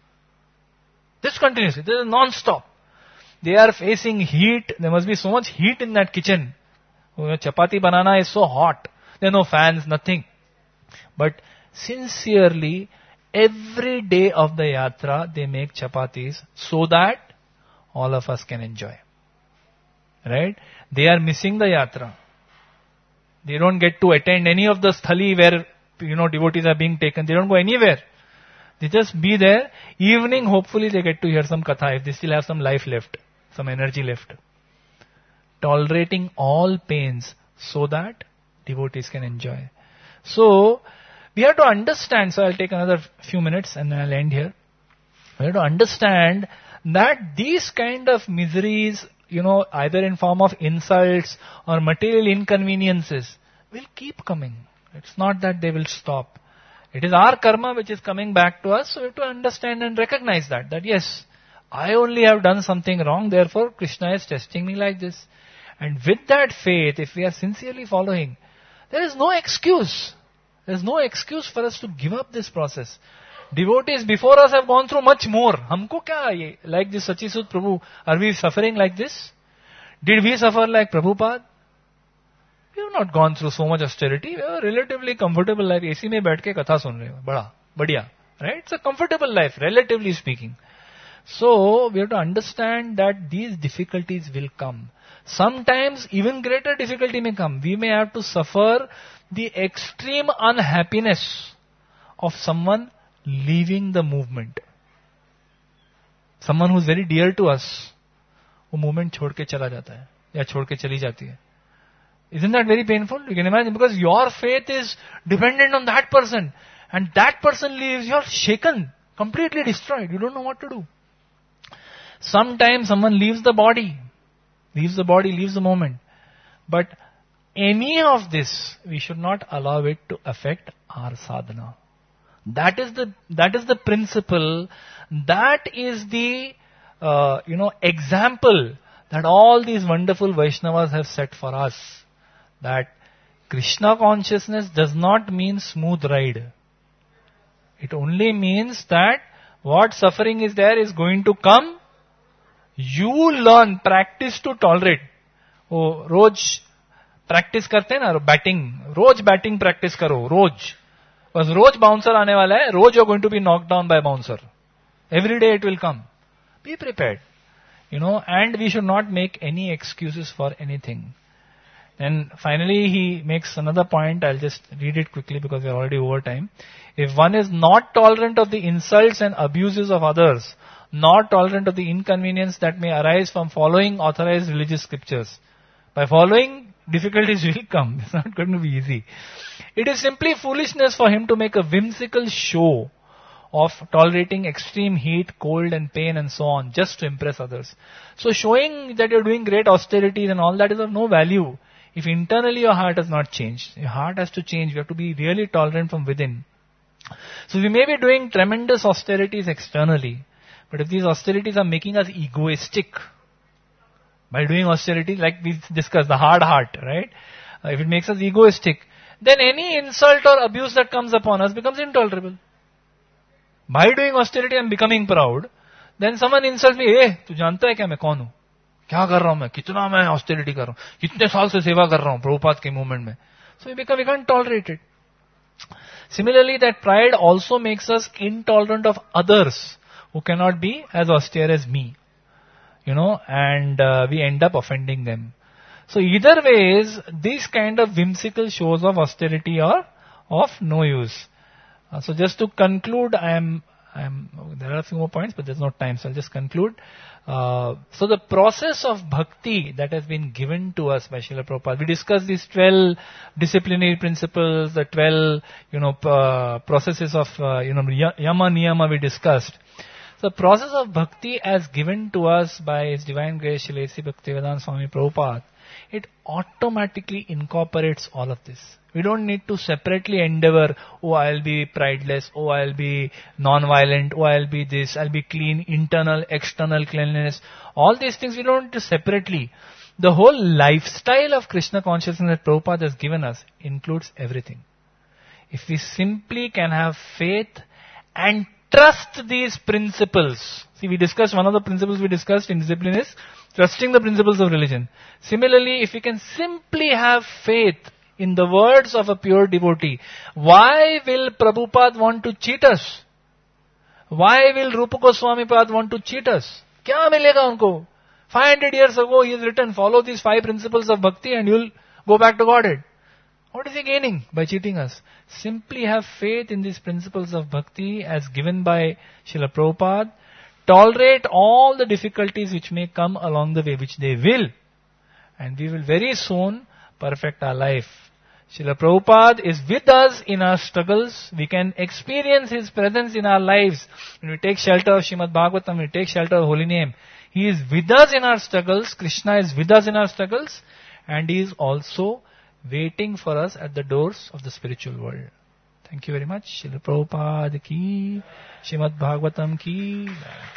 This continuously, this is non-stop. They are facing heat. There must be so much heat in that kitchen. Chapati banana is so hot. There are no fans, nothing. But sincerely, every day of the yatra, they make chapatis so that all of us can enjoy. Right? They are missing the yatra. They don't get to attend any of the sthali where, devotees are being taken. They don't go anywhere. They just be there. Evening, hopefully they get to hear some katha if they still have some life left, some energy left. Tolerating all pains so that devotees can enjoy. So, we have to understand, so I'll take another few minutes and then I'll end here. We have to understand that these kind of miseries, either in form of insults or material inconveniences, will keep coming. It's not that they will stop. It is our karma which is coming back to us, so we have to understand and recognize that yes, I only have done something wrong, therefore Krishna is testing me like this. And with that faith, if we are sincerely following, there is no excuse. There is no excuse for us to give up this process. Devotees before us have gone through much more. Humko kya ye? Like this Sachisud Prabhu, are we suffering like this? Did we suffer like Prabhupada? We have not gone through so much austerity. We are relatively comfortable life. AC mein baith ke katha sun rahe ho. Badhiya. Right? It's a comfortable life, relatively speaking. So, we have to understand that these difficulties will come. Sometimes even greater difficulty may come. We may have to suffer the extreme unhappiness of someone leaving the movement. Someone who is very dear to us, वो movement छोड़ के चला जाता है या छोड़ के चली जाती है. Isn't that very painful? You can imagine, because your faith is dependent on that person, and that person leaves, you are shaken, completely destroyed. You don't know what to do. Sometimes someone leaves the body, leaves the moment. But any of this, we should not allow it to affect our sadhana. That is the principle. That is the example that all these wonderful Vaishnavas have set for us. That Krishna consciousness does not mean smooth ride. It only means that what suffering is there is going to come. You learn, practice to tolerate. Oh, rose practice करते हैं ना batting. रोज batting practice करो, रोज. बस रोज bouncer आने वाला है. रोज you're going to be knocked down by bouncer. Every day it will come. Be prepared. And we should not make any excuses for anything. And finally he makes another point. I'll just read it quickly because we're already over time. If one is not tolerant of the insults and abuses of others, not tolerant of the inconvenience that may arise from following authorized religious scriptures. By following, difficulties will come. It's not going to be easy. It is simply foolishness for him to make a whimsical show of tolerating extreme heat, cold and pain and so on, just to impress others. So showing that you're doing great austerities and all that is of no value if internally your heart has not changed. Your heart has to change. You have to be really tolerant from within. So we may be doing tremendous austerities externally, but if these austerities are making us egoistic, by doing austerity, like we discussed, the hard heart, right? If it makes us egoistic, then any insult or abuse that comes upon us becomes intolerable. By doing austerity, I'm becoming proud. Then someone insults me, hey, tu janta hai kya main kaun hu? Kya kar raha hu main? Kitna main austerity kar raha hu? Kitne saal se seva kar raha hu Prabhupada ke movement mein? So we can't tolerate it. Similarly, that pride also makes us intolerant of others who cannot be as austere as me. And we end up offending them. So either ways, these kind of whimsical shows of austerity are of no use. So just to conclude, there are a few more points, but there's no time, so I'll just conclude. So the process of bhakti that has been given to us by Srila Prabhupada, we discussed these 12 disciplinary principles, the 12, processes of, yama niyama we discussed. So the process of bhakti as given to us by His Divine Grace, Srila A.C. Bhaktivedanta Swami Prabhupada, it automatically incorporates all of this. We don't need to separately endeavor, oh, I'll be prideless, oh, I'll be non-violent, oh, I'll be this, I'll be clean, internal, external cleanliness. All these things we don't need to separately. The whole lifestyle of Krishna consciousness that Prabhupada has given us includes everything. If we simply can have faith and trust these principles. See, we discussed, one of the principles we discussed in discipline is trusting the principles of religion. Similarly, if we can simply have faith in the words of a pure devotee, why will Prabhupada want to cheat us? Why will Rupa Goswami Pad want to cheat us? Kya milega unko? 500 years ago he has written, follow these 5 principles of bhakti and you'll go back to Godhead. What is he gaining by cheating us? Simply have faith in these principles of bhakti as given by Srila Prabhupada. Tolerate all the difficulties which may come along the way, which they will. And we will very soon perfect our life. Srila Prabhupada is with us in our struggles. We can experience His presence in our lives. When we take shelter of Srimad Bhagavatam, we take shelter of Holy Name. He is with us in our struggles. Krishna is with us in our struggles. And He is also waiting for us at the doors of the spiritual world. Thank you very much. Srila Prabhupada ki, Srimad Bhagavatam ki.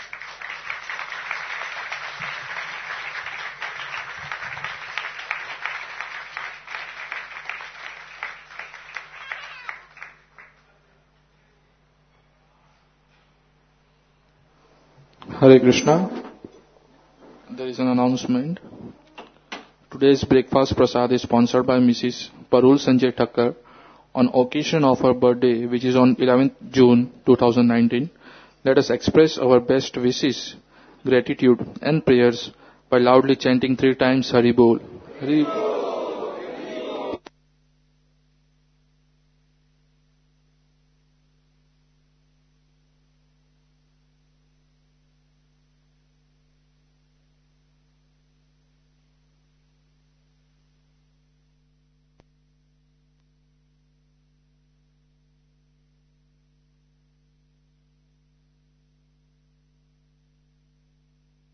Hare Krishna. There is an announcement. Today's breakfast prasad is sponsored by Mrs. Parul Sanjay Thakkar on occasion of her birthday, which is on 11th June 2019. Let us express our best wishes, gratitude and prayers by loudly chanting 3 times Hari Bol. Hari Bol.